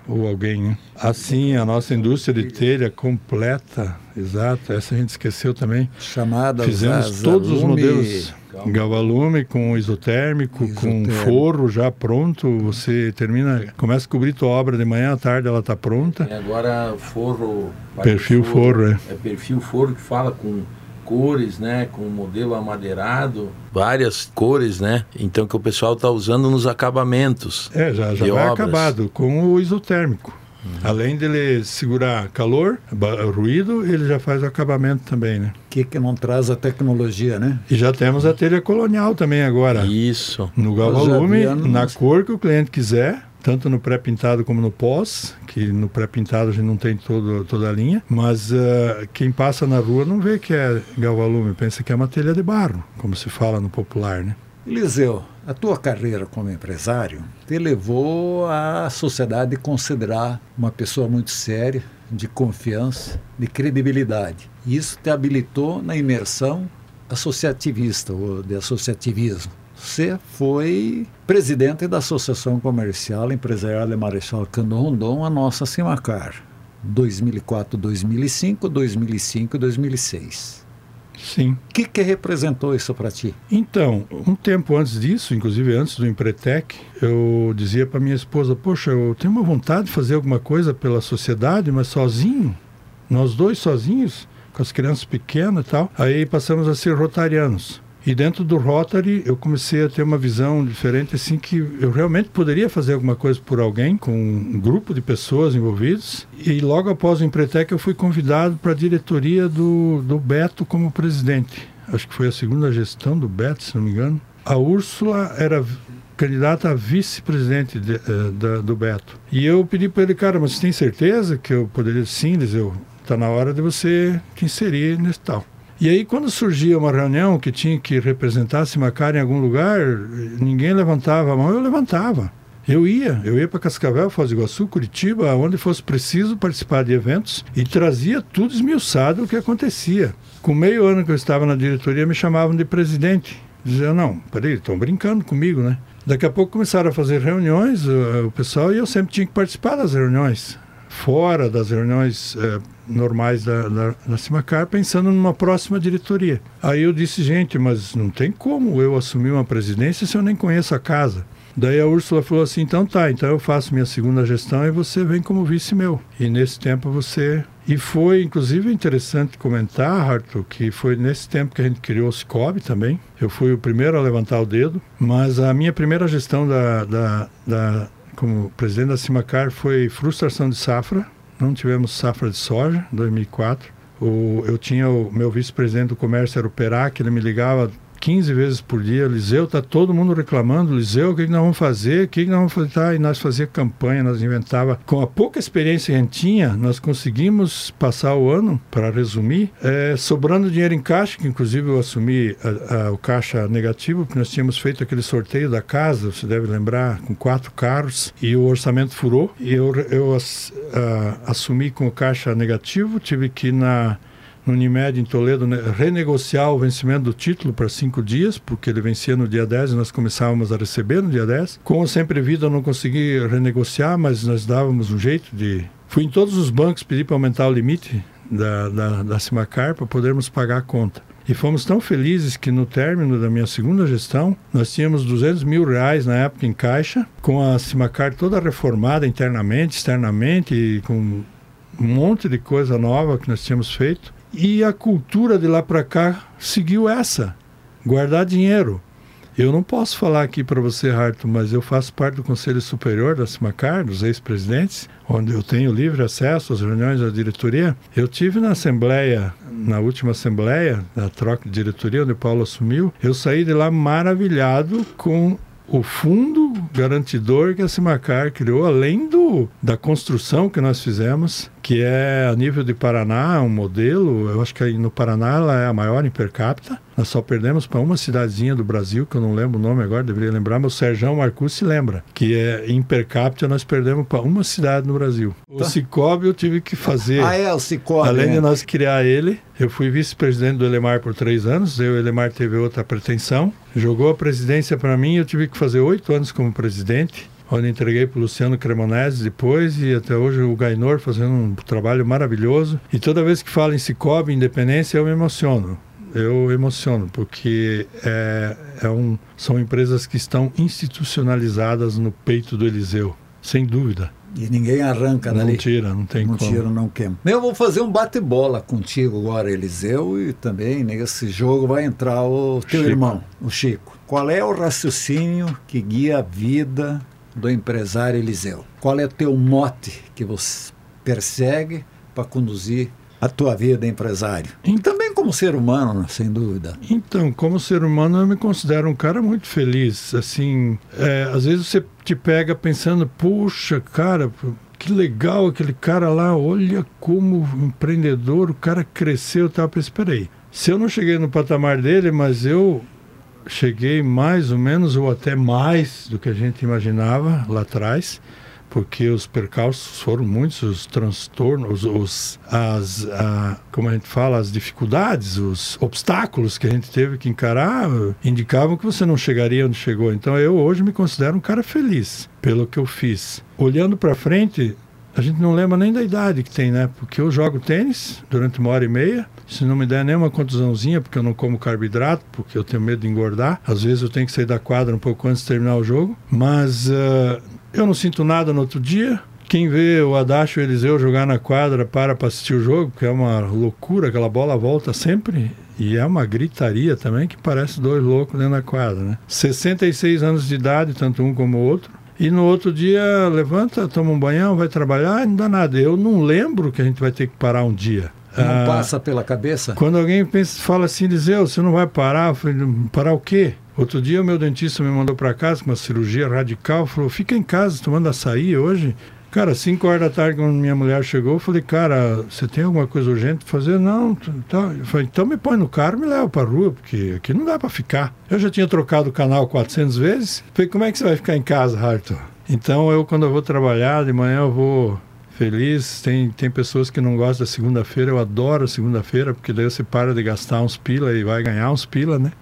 ou alguém, né? Assim, a nossa indústria de telha completa, exato, essa a gente esqueceu também. Chamada Fizemos todos os modelos galvalume com isotérmico, isotérmico, com forro já pronto. Você termina, começa a cobrir tua obra de manhã, à tarde ela está pronta. E agora forro... Perfil forro, forro, é. É perfil forro que fala com cores, né, com modelo amadeirado, várias cores, né, então que o pessoal está usando nos acabamentos. É, já, já vai obras. Acabado com o isotérmico. Uhum. Além dele segurar calor, ruído, ele já faz o acabamento também, né? Que que não traz a tecnologia, né? E já temos a telha colonial também agora. Isso. No galvalume, na cor que o cliente quiser. Tanto no pré-pintado como no pós, que no pré-pintado a gente não tem todo, toda a linha, mas uh, quem passa na rua não vê que é galvalume, pensa que é uma telha de barro, como se fala no popular, né? Eliseu, a tua carreira como empresário te levou a sociedade considerar uma pessoa muito séria, de confiança, de credibilidade. E isso te habilitou na imersão associativista, ou de associativismo. Você foi presidente da Associação Comercial Empresarial de Marechal Cândido Rondon, a nossa Simacar, dois mil e quatro, dois mil e cinco, dois mil e cinco e dois mil e seis. Sim. O que, que representou isso para ti? Então, um tempo antes disso, inclusive antes do Empretec, eu dizia para minha esposa, poxa, eu tenho uma vontade de fazer alguma coisa pela sociedade, mas sozinho, nós dois sozinhos, com as crianças pequenas e tal. Aí passamos a ser rotarianos. E dentro do Rotary eu comecei a ter uma visão diferente, assim, que eu realmente poderia fazer alguma coisa por alguém, com um grupo de pessoas envolvidas. E logo após o Empretec eu fui convidado para a diretoria do, do Beto como presidente. Acho que foi a segunda gestão do Beto, se não me engano. A Úrsula era candidata a vice-presidente de, uh, da, do Beto. E eu pedi para ele, cara, mas você tem certeza que eu poderia? Sim, diz eu, está na hora de você te inserir nesse tal. E aí, quando surgia uma reunião que tinha que representar a Simacar em algum lugar, ninguém levantava a mão, eu levantava. Eu ia, eu ia para Cascavel, Foz do Iguaçu, Curitiba, onde fosse preciso participar de eventos e trazia tudo esmiuçado o que acontecia. Com meio ano que eu estava na diretoria, me chamavam de presidente. Diziam, não, peraí, estão brincando comigo, né? Daqui a pouco começaram a fazer reuniões, o, o pessoal, e eu sempre tinha que participar das reuniões. Fora das reuniões eh, normais da, da, da Simacar, pensando numa próxima diretoria. Aí eu disse, gente, mas não tem como eu assumir uma presidência se eu nem conheço a casa. Daí a Úrsula falou assim, então tá, então eu faço minha segunda gestão e você vem como vice meu. E nesse tempo você... E foi, inclusive, interessante comentar, Arthur, que foi nesse tempo que a gente criou o Cicobi também. Eu fui o primeiro a levantar o dedo, mas a minha primeira gestão da... da, da como presidente da Simacar foi frustração de safra, não tivemos safra de soja em dois mil e quatro. O, eu tinha o meu vice-presidente do comércio, era o Perac, ele me ligava quinze vezes por dia, Liseu, tá todo mundo reclamando, Liseu, o que, que nós vamos fazer, o que, que nós vamos fazer, tá, e nós fazíamos campanha, nós inventava, com a pouca experiência que a gente tinha, nós conseguimos passar o ano, para resumir, é, sobrando dinheiro em caixa, que inclusive eu assumi a, a, o caixa negativo, porque nós tínhamos feito aquele sorteio da casa, você deve lembrar, com quatro carros, e o orçamento furou, e eu, eu as, a, assumi com o caixa negativo, tive que ir na no Unimed em Toledo, né, renegociar o vencimento do título para cinco dias, porque ele vencia no dia dez e nós começávamos a receber no dia dez. Como sempre vida, eu não consegui renegociar, mas nós dávamos um jeito de... Fui em todos os bancos pedir para aumentar o limite da, da, da Simacar para podermos pagar a conta. E fomos tão felizes que no término da minha segunda gestão, nós tínhamos duzentos mil reais na época em caixa, com a Simacar toda reformada internamente, externamente, e com um monte de coisa nova que nós tínhamos feito. E a cultura de lá para cá seguiu essa, guardar dinheiro. Eu não posso falar aqui para você, Arthur, mas eu faço parte do Conselho Superior da Simacar, dos ex-presidentes, onde eu tenho livre acesso às reuniões da diretoria. Eu tive na Assembleia, na última Assembleia, na troca de diretoria, onde o Paulo assumiu, eu saí de lá maravilhado com o fundo garantidor que a Simacar criou, além do, da construção que nós fizemos, que é a nível de Paraná, um modelo, eu acho que no Paraná ela é a maior em per capita. Nós só perdemos para uma cidadezinha do Brasil, que eu não lembro o nome agora, deveria lembrar, mas o Serjão Marcus se lembra, que é em per capita nós perdemos para uma cidade no Brasil. O tá. Cicobi eu tive que fazer. Ah, é, o Cicobi. Além é. de nós criar ele, eu fui vice-presidente do Elemar por três anos, eu e o Elemar teve outra pretensão, jogou a presidência para mim, eu tive que fazer oito anos como presidente. onde entreguei para o Luciano Cremonese depois, e até hoje o Gainor fazendo um trabalho maravilhoso. E toda vez que falo em Cicobi, Independência, eu me emociono. Eu emociono, porque é, é um, são empresas que estão institucionalizadas no peito do Eliseu, sem dúvida. E ninguém arranca dali. Não tira, não tem não como. Não tira, não queima. Eu vou fazer um bate-bola contigo agora, Eliseu, e também nesse jogo vai entrar o teu Chico. irmão, o Chico. Qual é o raciocínio que guia a vida do empresário Eliseu? Qual é o teu mote que você persegue para conduzir a tua vida, empresário? E também como ser humano, sem dúvida. Então, como ser humano, eu me considero um cara muito feliz. Assim, é, às vezes você te pega pensando, puxa, cara, que legal aquele cara lá, olha como empreendedor, o cara cresceu, eu tava pensando, peraí, se eu não cheguei no patamar dele, mas eu cheguei mais ou menos, ou até mais do que a gente imaginava lá atrás, porque os percalços foram muitos, os transtornos, os, as, a, como a gente fala, as dificuldades, os obstáculos que a gente teve que encarar, indicavam que você não chegaria onde chegou. Então eu hoje me considero um cara feliz pelo que eu fiz. Olhando para frente, a gente não lembra nem da idade que tem, né? Porque eu jogo tênis durante uma hora e meia, se não me der nem uma contusãozinha, porque eu não como carboidrato, porque eu tenho medo de engordar. Às vezes eu tenho que sair da quadra um pouco antes de terminar o jogo, mas uh, eu não sinto nada no outro dia. Quem vê o Adacho e o Eliseu jogar na quadra para para assistir o jogo, porque é uma loucura, aquela bola volta sempre, e é uma gritaria também que parece dois loucos dentro da quadra, né? sessenta e seis anos de idade, tanto um como o outro. E no outro dia, levanta, toma um banhão, vai trabalhar, não dá nada. Eu não lembro que a gente vai ter que parar um dia. Não ah, passa pela cabeça? Quando alguém pensa, fala assim, Eliseu, você não vai parar? Eu falei, parar o quê? Outro dia o meu dentista me mandou para casa com uma cirurgia radical, falou, fica em casa tomando açaí hoje. Cara, cinco horas da tarde, quando minha mulher chegou, eu falei, cara, você tem alguma coisa urgente para fazer? Não, tá. Eu falei, então me põe no carro e me leva para a rua, porque aqui não dá para ficar. Eu já tinha trocado o canal quatrocentas vezes. Falei, como é que você vai ficar em casa, Arthur? Então eu, quando eu vou trabalhar, de manhã eu vou feliz. Tem, tem pessoas que não gostam da segunda-feira, eu adoro a segunda-feira, porque daí você para de gastar uns pila e vai ganhar uns pila, né?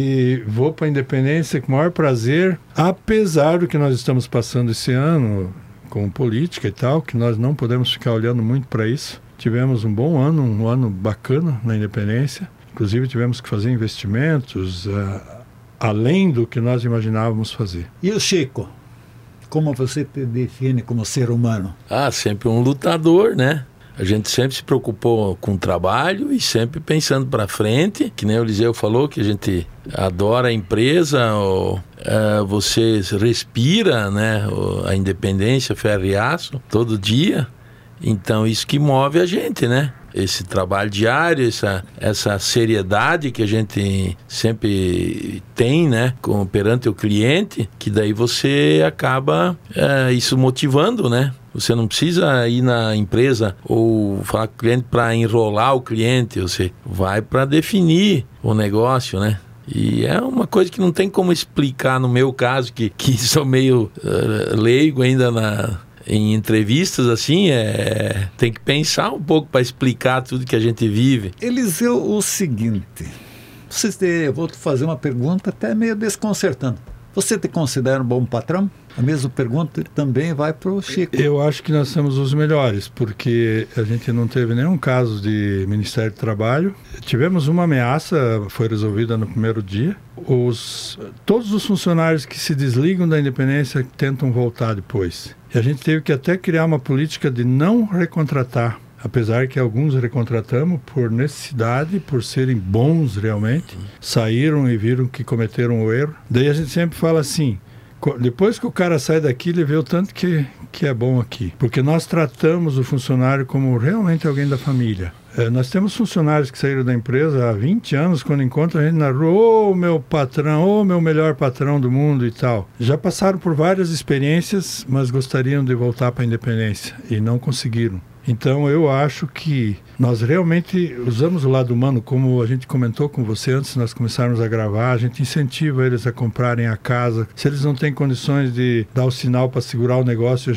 E vou para a Independência com o maior prazer, apesar do que nós estamos passando esse ano com política e tal, que nós não podemos ficar olhando muito para isso. Tivemos um bom ano, um ano bacana na Independência. Inclusive tivemos que fazer investimentos uh, além do que nós imaginávamos fazer. E o Chico? Como você te define como ser humano? Ah, sempre um lutador, né? A gente sempre se preocupou com o trabalho e sempre pensando para frente, que nem o Eliseu falou, que a gente adora a empresa, ou, é, você respira, né, a independência, ferro e aço, todo dia. Então isso que move a gente, né? Esse trabalho diário, essa, essa seriedade que a gente sempre tem, né, com, perante o cliente, que daí você acaba é, isso motivando, né? Você não precisa ir na empresa ou falar com o cliente para enrolar o cliente, você vai para definir o negócio, né? E é uma coisa que não tem como explicar no meu caso, que, que sou meio uh, leigo ainda na... em entrevistas, assim, é, tem que pensar um pouco para explicar tudo que a gente vive. Eliseu, o seguinte, você te, eu vou te fazer uma pergunta até meio desconcertante. Você te considera um bom patrão? A mesma pergunta também vai para o Chico. Eu acho que nós somos os melhores, porque a gente não teve nenhum caso de Ministério do Trabalho. Tivemos uma ameaça, foi resolvida no primeiro dia. Os, todos os funcionários que se desligam da Independência tentam voltar depois. E a gente teve que até criar uma política de não recontratar, apesar que alguns recontratamos por necessidade, por serem bons realmente, saíram e viram que cometeram o erro. Daí a gente sempre fala assim, depois que o cara sai daqui, ele vê o tanto que, que é bom aqui. Porque nós tratamos o funcionário como realmente alguém da família. É, nós temos funcionários que saíram da empresa há vinte anos, quando encontram a gente na rua, ô oh, meu patrão, ô oh, meu melhor patrão do mundo e tal. Já passaram por várias experiências, mas gostariam de voltar para a Independência e não conseguiram. Então eu acho que nós realmente usamos o lado humano, como a gente comentou com você antes de nós começarmos a gravar, a gente incentiva eles a comprarem a casa. Se eles não têm condições de dar o sinal para segurar o negócio, a gente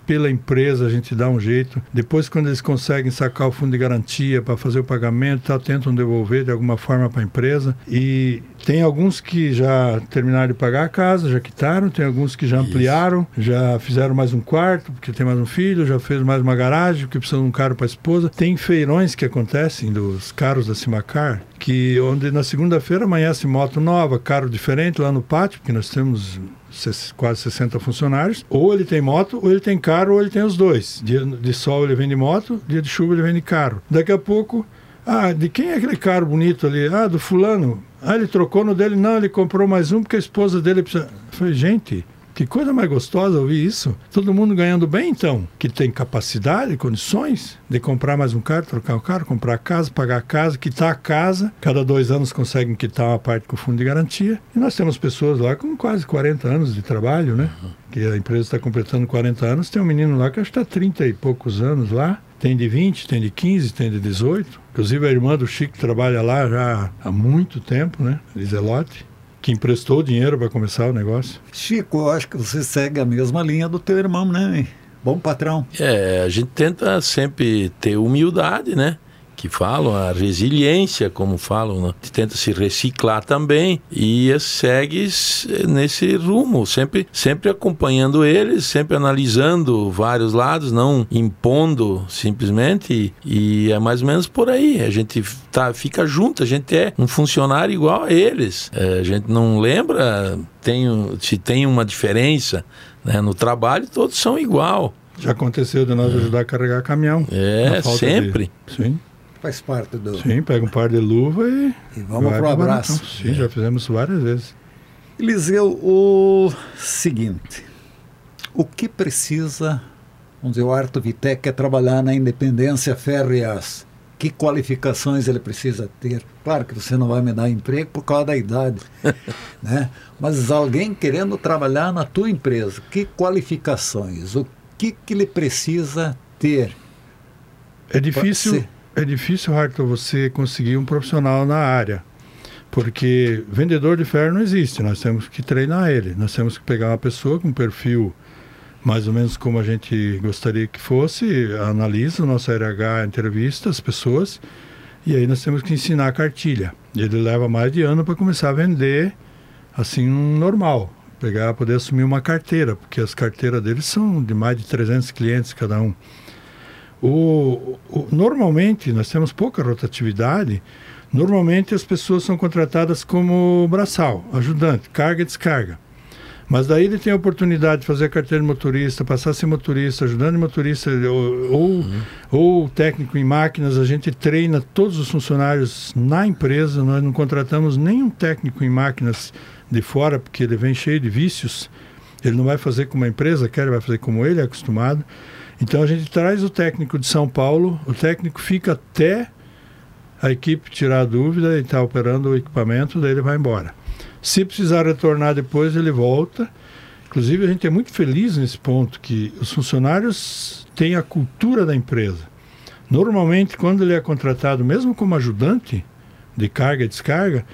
pela empresa a gente dá um jeito. Depois, quando eles conseguem sacar o fundo de garantia para fazer o pagamento, tá, tentam devolver de alguma forma para a empresa. E tem alguns que já terminaram de pagar a casa, já quitaram, tem alguns que já ampliaram, Isso. já fizeram mais um quarto, porque tem mais um filho, já fez mais uma garagem, porque precisa de um carro para a esposa. Tem feirões que acontecem dos carros da Simacar, que onde na segunda-feira amanhece moto nova, carro diferente lá no pátio, porque nós temos quase sessenta funcionários, ou ele tem moto, ou ele tem carro, ou ele tem os dois. Dia de sol ele vem de moto, dia de chuva ele vem de carro. Daqui a pouco, ah, de quem é aquele carro bonito ali? Ah, do fulano. Ah, ele trocou no dele? Não, ele comprou mais um porque a esposa dele precisa... Eu falei, gente... Que coisa mais gostosa ouvir isso. Todo mundo ganhando bem, então. Que tem capacidade, condições de comprar mais um carro, trocar o carro, comprar a casa, pagar a casa, quitar a casa. Cada dois anos conseguem quitar uma parte com o fundo de garantia. E nós temos pessoas lá com quase quarenta anos de trabalho, né? Uhum. Que a empresa está completando quarenta anos. Tem um menino lá que acho que está trinta e poucos anos lá. Tem de vinte, tem de quinze, tem de dezoito. Inclusive a irmã do Chico trabalha lá já há muito tempo, né? Liselote, que emprestou dinheiro para começar o negócio. Chico, eu acho que você segue a mesma linha do teu irmão, né? Bom patrão. É, a gente tenta sempre ter humildade, né? Que falam, a resiliência, como falam, né? A gente tenta se reciclar também e segue nesse rumo, sempre, sempre acompanhando eles, sempre analisando vários lados, não impondo simplesmente, e, e é mais ou menos por aí. A gente tá, fica junto, a gente é um funcionário igual a eles. É, a gente não lembra tem, se tem uma diferença, né? No trabalho, todos são igual. Já aconteceu de nós é. ajudar a carregar caminhão. É, sempre. De... Sim. Faz parte do... Sim, pega um par de luva e... E vamos pro abraço. Então. Sim, é. já fizemos várias vezes. Eliseu, o seguinte, o que precisa, vamos dizer, o Arto Vitec quer trabalhar na Independência Ferro e Aço? Que qualificações ele precisa ter? Claro que você não vai me dar emprego por causa da idade, né? Mas alguém querendo trabalhar na tua empresa, que qualificações? O que que ele precisa ter? É difícil... É difícil, Arthur, você conseguir um profissional na área, porque vendedor de ferro não existe, nós temos que treinar ele, nós temos que pegar uma pessoa com um perfil mais ou menos como a gente gostaria que fosse, analisa o nosso R H, entrevista as pessoas, e aí nós temos que ensinar a cartilha. Ele leva mais de ano para começar a vender assim, um normal, pegar, poder assumir uma carteira, porque as carteiras deles são de mais de trezentos clientes cada um. O, o, normalmente, nós temos pouca rotatividade, normalmente as pessoas são contratadas como braçal, ajudante, carga e descarga. Mas daí ele tem a oportunidade de fazer a carteira de motorista, passar a ser motorista, ajudante de motorista ou, ou, uhum. ou técnico em máquinas. A gente treina todos os funcionários na empresa, nós não contratamos nenhum técnico em máquinas de fora, porque ele vem cheio de vícios. Ele não vai fazer como a empresa quer, ele vai fazer como ele é acostumado. Então a gente traz o técnico de São Paulo, o técnico fica até a equipe tirar a dúvida e está operando o equipamento, daí ele vai embora. Se precisar retornar depois, ele volta. Inclusive a gente é muito feliz nesse ponto, que os funcionários têm a cultura da empresa. Normalmente, quando ele é contratado, mesmo como ajudante de carga e descarga,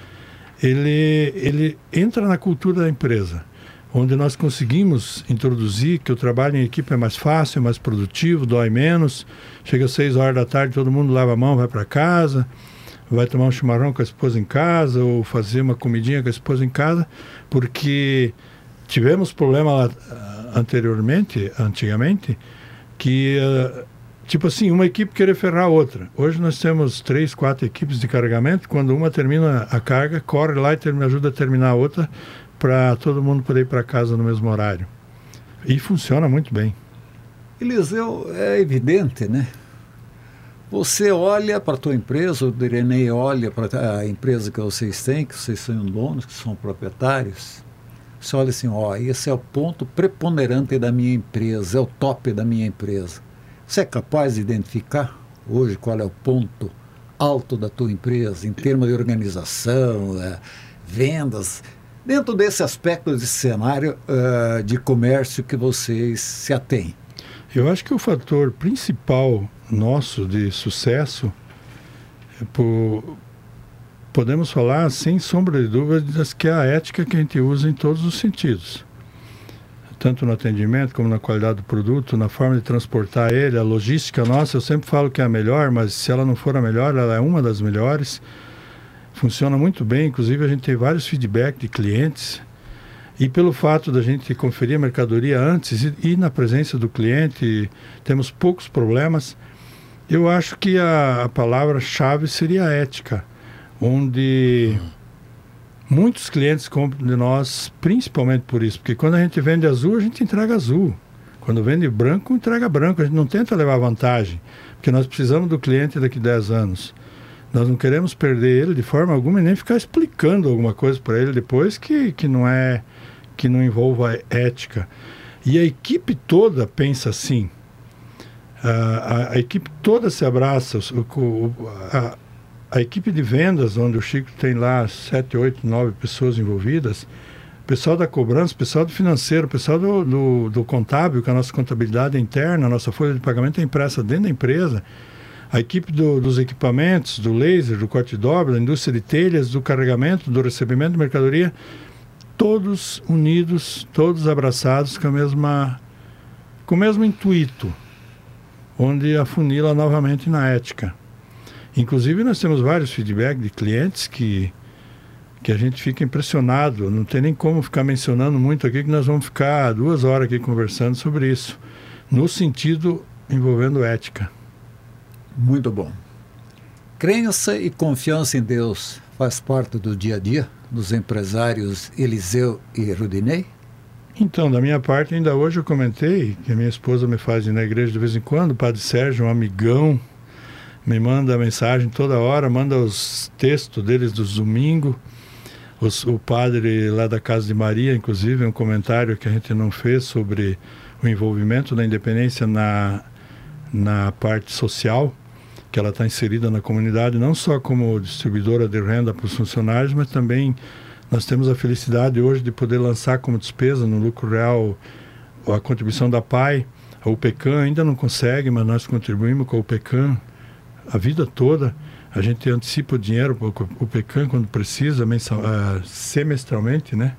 ele, ele entra na cultura da empresa, onde nós conseguimos introduzir que o trabalho em equipe é mais fácil, é mais produtivo, dói menos. Chega às seis horas da tarde, todo mundo lava a mão, vai para casa, vai tomar um chimarrão com a esposa em casa ou fazer uma comidinha com a esposa em casa, porque tivemos problema lá, anteriormente, antigamente, que, uh, tipo assim, uma equipe querer ferrar a outra. Hoje nós temos três, quatro equipes de carregamento, quando uma termina a carga, corre lá e termina, ajuda a terminar a outra, para todo mundo poder ir para casa no mesmo horário. E funciona muito bem. Eliseu, é evidente, né? Você olha para a tua empresa, o Direnei olha para a empresa que vocês têm, que vocês são donos, que são proprietários. Você olha assim, ó, esse é o ponto preponderante da minha empresa, é o top da minha empresa. Você é capaz de identificar hoje qual é o ponto alto da tua empresa, em termos de organização, é, vendas... Dentro desse aspecto de cenário uh, de comércio que vocês se atêm? Eu acho que o fator principal nosso de sucesso, é por, podemos falar sem sombra de dúvidas que é a ética que a gente usa em todos os sentidos. tanto no atendimento como na qualidade do produto, na forma de transportar ele, a logística nossa, eu sempre falo que é a melhor, mas se ela não for a melhor, ela é uma das melhores. Funciona muito bem, inclusive a gente tem vários feedbacks de clientes, e pelo fato da gente conferir a mercadoria antes e, e na presença do cliente, temos poucos problemas. Eu acho que a, a palavra-chave seria a ética, onde muitos clientes compram de nós, principalmente por isso, porque quando a gente vende azul, a gente entrega azul. Quando vende branco, entrega branco. A gente não tenta levar vantagem, porque nós precisamos do cliente daqui a dez anos. Nós não queremos perder ele de forma alguma e nem ficar explicando alguma coisa para ele depois que, que, não é, que não envolva ética. E a equipe toda pensa assim. A, a, a equipe toda se abraça. O, o, a, a equipe de vendas, onde o Chico tem lá sete, oito, nove pessoas envolvidas, o pessoal da cobrança, o pessoal do financeiro, o pessoal do, do, do contábil, que a nossa contabilidade é interna, a nossa folha de pagamento é impressa dentro da empresa, a equipe do, dos equipamentos, do laser, do corte de dobra, da indústria de telhas, do carregamento, do recebimento de mercadoria, todos unidos, todos abraçados com a mesma, com o mesmo intuito, onde afunila novamente na ética. Inclusive nós temos vários feedbacks de clientes que, que a gente fica impressionado, não tem nem como ficar mencionando muito aqui, que nós vamos ficar duas horas aqui conversando sobre isso, no sentido envolvendo ética. Muito bom. Crença e confiança em Deus faz parte do dia a dia dos empresários Eliseu e Rudinei? Então, da minha parte, ainda hoje eu comentei que a minha esposa me faz ir na igreja de vez em quando, o padre Sérgio, um amigão, me manda mensagem toda hora, manda os textos deles dos domingos. Os, o padre lá da Casa de Maria, inclusive, um comentário que a gente não fez sobre o envolvimento da Independência na, na parte social, que ela está inserida na comunidade, não só como distribuidora de renda para os funcionários, mas também nós temos a felicidade hoje de poder lançar como despesa no lucro real a contribuição da P A I. A UPECAM ainda não consegue, mas nós contribuímos com a UPECAM a vida toda. A gente antecipa o dinheiro para o UPECAM quando precisa, mensal, uh, semestralmente, né?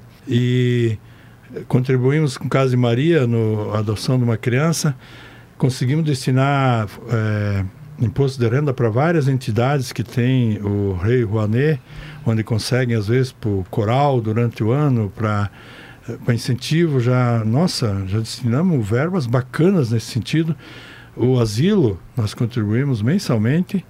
E contribuímos com Casa de Maria na adoção de uma criança. Conseguimos destinar uh, imposto de renda para várias entidades que tem o Rei Rouanet, onde conseguem, às vezes, para o coral durante o ano, para para incentivo. Já, nossa, já destinamos verbas bacanas nesse sentido. O asilo, nós contribuímos mensalmente.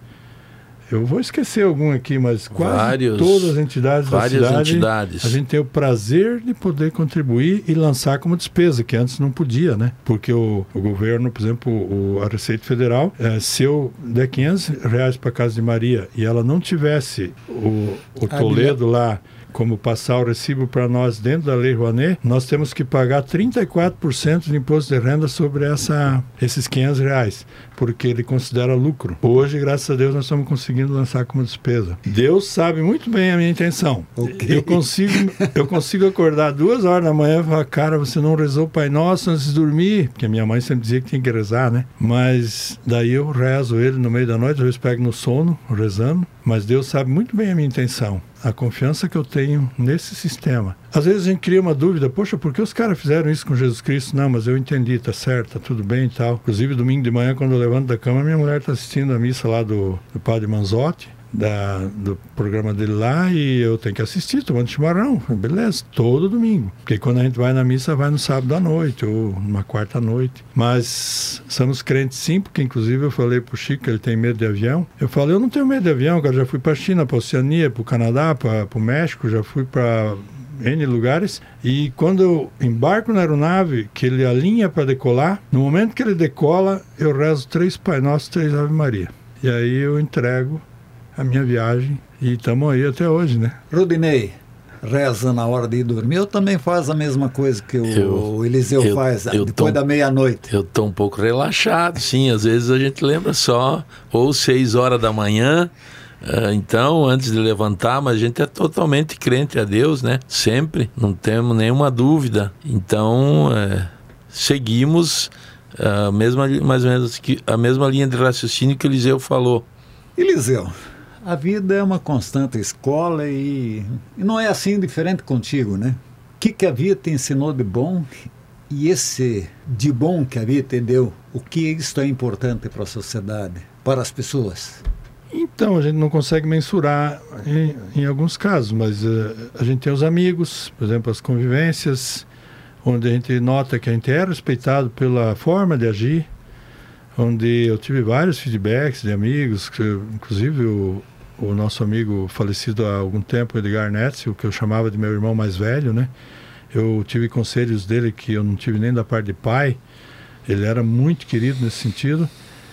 Eu vou esquecer algum aqui, mas quase Vários, todas as entidades da cidade, entidades. A gente tem o prazer de poder contribuir e lançar como despesa, que antes não podia, né? Porque o, o governo, por exemplo, o, a Receita Federal, é, se eu der quinhentos reais para a Casa de Maria e ela não tivesse o, o Toledo lá como passar o recibo para nós dentro da Lei Rouanet, nós temos que pagar trinta e quatro por cento de imposto de renda sobre essa, esses quinhentos reais, porque ele considera lucro. Hoje, graças a Deus, nós estamos conseguindo lançar como despesa. Deus sabe muito bem a minha intenção. Okay. Eu consigo, eu consigo acordar duas horas da manhã e falar, cara, você não rezou o Pai Nosso antes de dormir? Porque a minha mãe sempre dizia que tinha que rezar, né? Mas daí eu rezo ele no meio da noite, às vezes pego no sono, rezando, mas Deus sabe muito bem a minha intenção. A confiança que eu tenho nesse sistema. Às vezes a gente cria uma dúvida, poxa, por que os caras fizeram isso com Jesus Cristo? Não, mas eu entendi, tá certo, tá tudo bem e tal. Inclusive, domingo de manhã, quando eu levanto da cama, minha mulher tá assistindo a missa lá do, do Padre Manzotti, da, do programa dele lá, e eu tenho que assistir, tomando chimarrão. Beleza, todo domingo. Porque quando a gente vai na missa, vai no sábado à noite, ou numa quarta à noite. Mas somos crentes sim, porque inclusive eu falei pro Chico que ele tem medo de avião. Eu falei, eu não tenho medo de avião, cara, já fui pra China, pra Oceania, pro Canadá, pra, pro México, já fui pra N lugares, e quando eu embarco na aeronave, que ele alinha para decolar, no momento que ele decola, eu rezo três Pai Nosso, três Ave Maria. E aí eu entrego a minha viagem e estamos aí até hoje, né? Rudinei, reza na hora de ir dormir, eu também faço a mesma coisa que o, eu, o Eliseu eu, faz, eu depois tô, da meia-noite. Eu estou um pouco relaxado, sim, às vezes a gente lembra só, ou seis horas da manhã, uh, então, antes de levantar, mas a gente é totalmente crente a Deus, né? Sempre, não temos nenhuma dúvida. Então, uh, seguimos a mesma, mais ou menos a mesma linha de raciocínio que o Eliseu falou. Eliseu, a vida é uma constante escola e, e não é assim diferente contigo, né? O que, que a vida te ensinou de bom E esse de bom que a vida deu, o que isto é importante para a sociedade, para as pessoas? Então, a gente não consegue mensurar em, em alguns casos, mas uh, a gente tem os amigos, por exemplo, as convivências, onde a gente nota que a gente é respeitado pela forma de agir, onde eu tive vários feedbacks de amigos, que, inclusive o, o nosso amigo falecido há algum tempo, Edgar Netzel, que eu chamava de meu irmão mais velho, né? Eu tive conselhos dele que eu não tive nem da parte de pai. Ele era muito querido nesse sentido.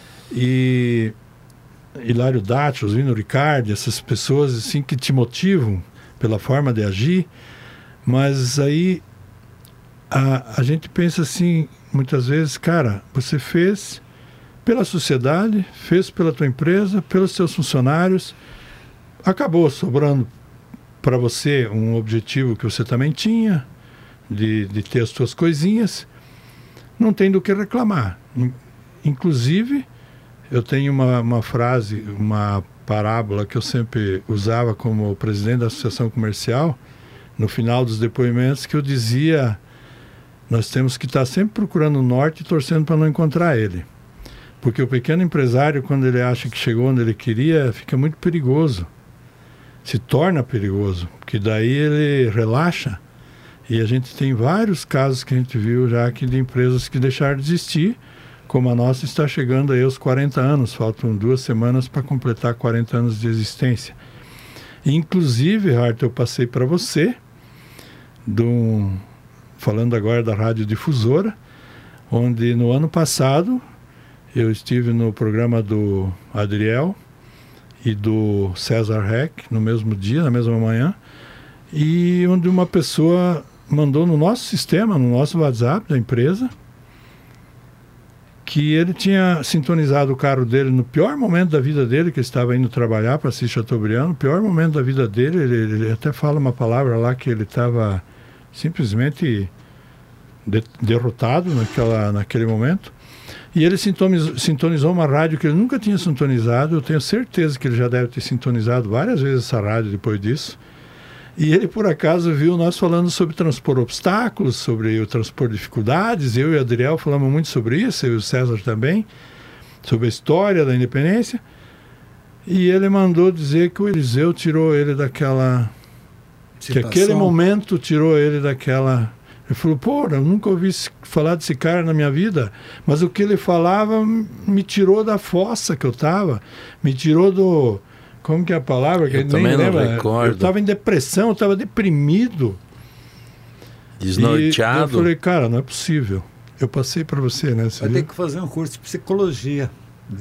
E Hilário Datti, Oswino Ricardi, essas pessoas assim que te motivam pela forma de agir. Mas aí a, a gente pensa assim, muitas vezes, cara, você fez pela sociedade, fez pela tua empresa, pelos seus funcionários, acabou sobrando para você um objetivo que você também tinha, De, de ter as suas coisinhas, não tem do que reclamar. Inclusive, eu tenho uma, uma frase, uma parábola que eu sempre usava como presidente da Associação Comercial, no final dos depoimentos, que eu dizia, nós temos que estar sempre procurando o norte e torcendo para não encontrar ele. Porque o pequeno empresário, quando ele acha que chegou onde ele queria, fica muito perigoso. Se torna perigoso, porque daí ele relaxa. E a gente tem vários casos que a gente viu já aqui de empresas que deixaram de existir, como a nossa está chegando aí aos quarenta anos, faltam duas semanas para completar quarenta anos de existência. Inclusive, Hart, eu passei para você, do, falando agora da radiodifusora, onde no ano passado eu estive no programa do Adriel e do César Heck, no mesmo dia, na mesma manhã, e onde uma pessoa mandou no nosso sistema, no nosso WhatsApp da empresa, que ele tinha sintonizado o carro dele no pior momento da vida dele, que ele estava indo trabalhar para assistir Chateaubriand, no pior momento da vida dele, ele, ele até fala uma palavra lá que ele estava simplesmente de, derrotado naquela, naquele momento, e ele sintonizou, sintonizou uma rádio que ele nunca tinha sintonizado. Eu tenho certeza que ele já deve ter sintonizado várias vezes essa rádio depois disso. E ele, por acaso, viu nós falando sobre transpor obstáculos, sobre o transpor dificuldades. Eu e o Adriel falamos muito sobre isso, eu e o César também, sobre a história da independência. E ele mandou dizer que o Eliseu tirou ele daquela... Citação. Que aquele momento tirou ele daquela... Ele falou, pô, eu nunca ouvi falar desse cara na minha vida, mas o que ele falava me tirou da fossa que eu estava, me tirou do... Como que é a palavra? Que eu também nem não lembra. Recordo. Eu estava em depressão, eu estava deprimido. Desnorteado. E eu falei, cara, não é possível. Eu passei para você, né? Você Vai viu? ter que fazer um curso de psicologia.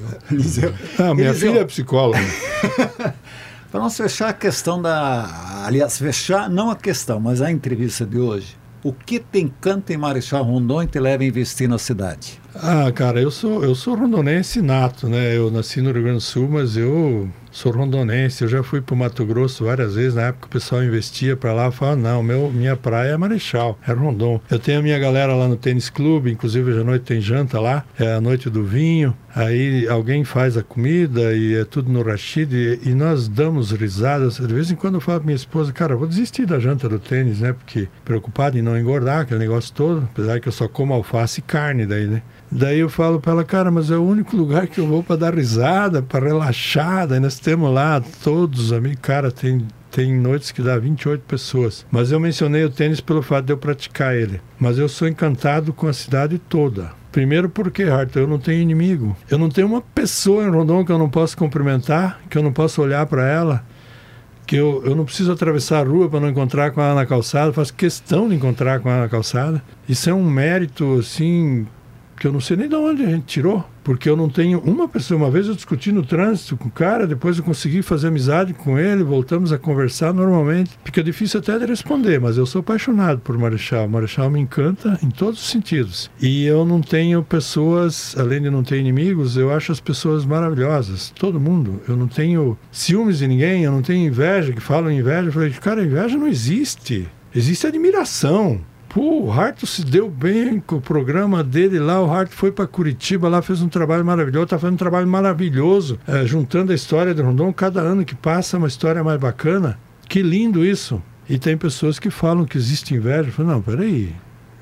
Ah, minha Eliseu. filha é psicóloga. Para nós fechar a questão da... Aliás, fechar não a questão, mas a entrevista de hoje. O que te encanta em Marechal Rondon e te leva a investir na cidade? Ah, cara, eu sou, eu sou rondonense nato, né? Eu nasci no Rio Grande do Sul, mas eu sou rondonense. Eu já fui para o Mato Grosso várias vezes. Na época o pessoal investia para lá e falava, não, meu, minha praia é Marechal, é Rondon. Eu tenho a minha galera lá no tênis clube, inclusive hoje à noite tem janta lá, é a noite do vinho. Aí alguém faz a comida e é tudo no Rashid e, e nós damos risadas. De vez em quando eu falo para minha esposa, cara, eu vou desistir da janta do tênis, né? Porque preocupado em não engordar, aquele negócio todo, apesar que eu só como alface e carne daí, né? Daí eu falo para ela, cara, mas é o único lugar que eu vou para dar risada, para relaxar. Daí nós temos lá todos, amigos, cara, tem, tem noites que dá vinte e oito pessoas. Mas eu mencionei o tênis pelo fato de eu praticar ele. Mas eu sou encantado com a cidade toda. Primeiro porque, Arthur, eu não tenho inimigo. Eu não tenho uma pessoa em Rondon que eu não posso cumprimentar, que eu não posso olhar para ela, que eu, eu não preciso atravessar a rua para não encontrar com ela na calçada. Eu faço questão de encontrar com ela na calçada. Isso é um mérito, assim... que eu não sei nem de onde a gente tirou, porque eu não tenho uma pessoa. Uma vez eu discuti no trânsito com o cara, depois eu consegui fazer amizade com ele, voltamos a conversar normalmente. Fica difícil até de responder, mas eu sou apaixonado por Marechal. Marechal me encanta em todos os sentidos. E eu não tenho pessoas, além de não ter inimigos, eu acho as pessoas maravilhosas, todo mundo. Eu não tenho ciúmes de ninguém, eu não tenho inveja, que falam inveja. Eu falei, cara, inveja não existe, existe admiração. Pô, o Hart se deu bem com o programa dele lá, o Hart foi para Curitiba, lá fez um trabalho maravilhoso, está fazendo um trabalho maravilhoso, é, juntando a história de Rondon, cada ano que passa uma história mais bacana. Que lindo isso. E tem pessoas que falam que existe inveja. Eu falo, não, peraí,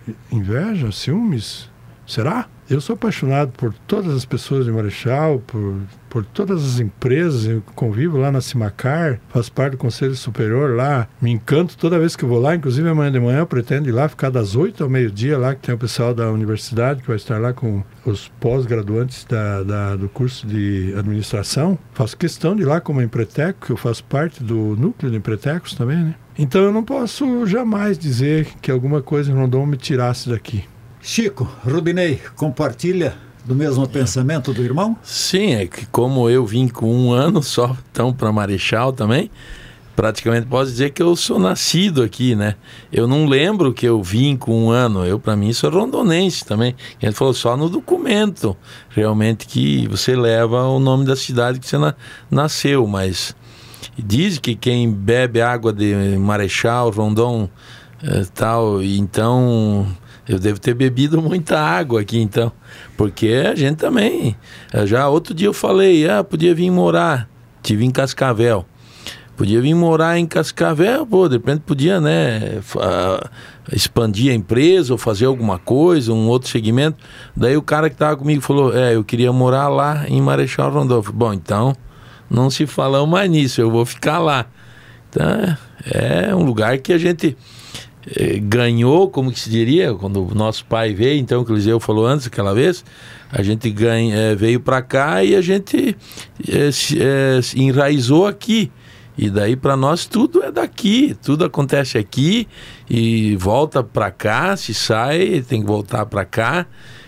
inveja, ciúmes? Será? Eu sou apaixonado por todas as pessoas de Marechal, por, por todas as empresas. Eu convivo lá na Cimacar, faço parte do Conselho Superior lá. Me encanto toda vez que eu vou lá, inclusive amanhã de manhã eu pretendo ir lá, ficar das oito ao meio-dia lá, que tem o pessoal da universidade que vai estar lá com os pós-graduantes da, da, do curso de administração. Faço questão de ir lá como Empreteco, que eu faço parte do núcleo de Empretecos também, né? Então eu não posso jamais dizer que alguma coisa em Rondon me tirasse daqui. Chico, Rudinei, compartilha do mesmo é. pensamento do irmão? Sim, é que como eu vim com um ano só, então para Marechal também, praticamente posso dizer que eu sou nascido aqui, né? Eu não lembro que eu vim com um ano, eu para mim sou rondonense também. A gente falou só no documento, realmente que você leva o nome da cidade que você na, nasceu, mas diz que quem bebe água de Marechal, Rondon, é, tal, então... Eu devo ter bebido muita água aqui, então. Porque a gente também... Já outro dia eu falei, ah, podia vir morar. Tive em Cascavel. Podia vir morar em Cascavel, pô, de repente podia, né, expandir a empresa ou fazer alguma coisa, um outro segmento. Daí o cara que estava comigo falou, é, eu queria morar lá em Marechal Rondon. Bom, então, não se fala mais nisso, eu vou ficar lá. Então, é um lugar que a gente... ganhou, como que se diria, quando o nosso pai veio, então, que o Eliseu falou antes, aquela vez, a gente ganha, é, veio para cá e a gente é, se, é, se enraizou aqui. E daí para nós tudo é daqui, tudo acontece aqui e volta para cá, se sai, tem que voltar para cá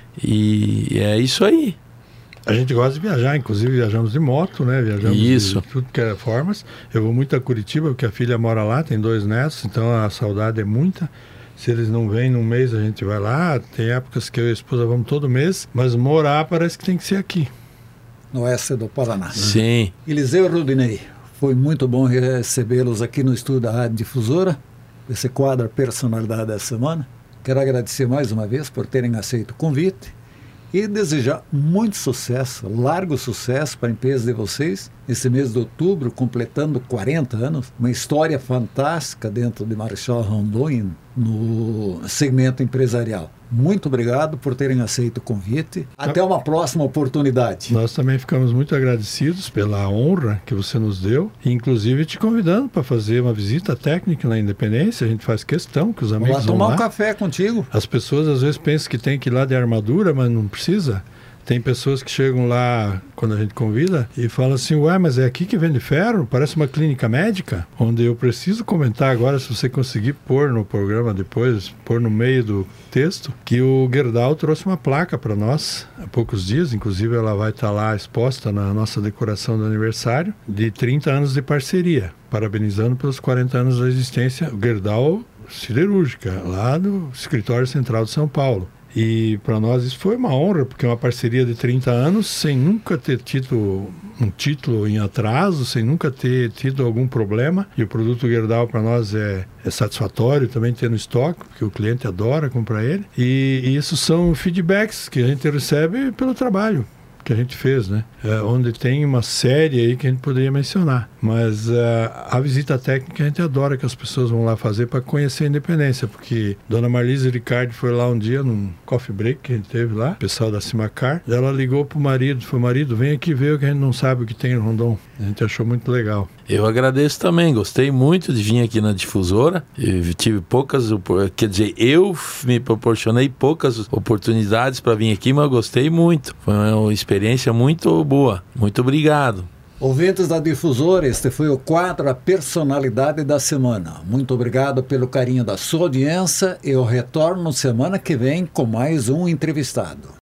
e é isso aí. A gente gosta de viajar, inclusive viajamos de moto, né? Viajamos Isso. de tudo que é formas. Eu vou muito a Curitiba, porque a filha mora lá, tem dois netos, então a saudade é muita. Se eles não vêm num mês, a gente vai lá. Tem épocas que eu e a esposa vamos todo mês, mas morar parece que tem que ser aqui. No oeste do Paraná. Sim. Eliseu e Rudinei, foi muito bom recebê-los aqui no estúdio da Rádio Difusora, esse quadro Personalidade da Semana. Quero agradecer mais uma vez por terem aceito o convite. E desejar muito sucesso, largo sucesso para a empresa de vocês, nesse mês de outubro, completando quarenta anos, uma história fantástica dentro de Marechal Rondon no segmento empresarial. Muito obrigado por terem aceito o convite. Até uma próxima oportunidade. Nós também ficamos muito agradecidos pela honra que você nos deu, inclusive te convidando para fazer uma visita técnica na Independência. A gente faz questão que os amigos vão lá tomar vão lá. um café contigo. As pessoas às vezes pensam que tem que ir lá de armadura, mas não precisa. Tem pessoas que chegam lá, quando a gente convida, e falam assim, ué, mas é aqui que vende ferro? Parece uma clínica médica? Onde eu preciso comentar agora, se você conseguir pôr no programa depois, pôr no meio do texto, que o Gerdau trouxe uma placa para nós, há poucos dias, inclusive ela vai estar lá exposta na nossa decoração do aniversário, de trinta anos de parceria, parabenizando pelos quarenta anos da existência, o Gerdau Siderúrgica, lá do Escritório Central de São Paulo. E para nós isso foi uma honra, porque é uma parceria de trinta anos, sem nunca ter tido um título em atraso, sem nunca ter tido algum problema. E o produto Gerdau para nós é, é satisfatório também ter no estoque, porque o cliente adora comprar ele. E, e isso são feedbacks que a gente recebe pelo trabalho que a gente fez, né? É, onde tem uma série aí que a gente poderia mencionar. Mas uh, a visita técnica a gente adora que as pessoas vão lá fazer para conhecer a Independência, porque Dona Marlise Ricardi foi lá um dia num coffee break que a gente teve lá, o pessoal da Cimacar, ela ligou pro marido, falou, marido, vem aqui ver o que a gente não sabe o que tem em Rondon. A gente achou muito legal. Eu agradeço também, gostei muito de vir aqui na Difusora. Eu tive poucas, quer dizer, eu me proporcionei poucas oportunidades para vir aqui, mas eu gostei muito. Foi uma experiência muito boa. Muito obrigado. Ouvintes da Difusora, este foi o quadro A Personalidade da Semana. Muito obrigado pelo carinho da sua audiência. Eu retorno semana que vem com mais um entrevistado.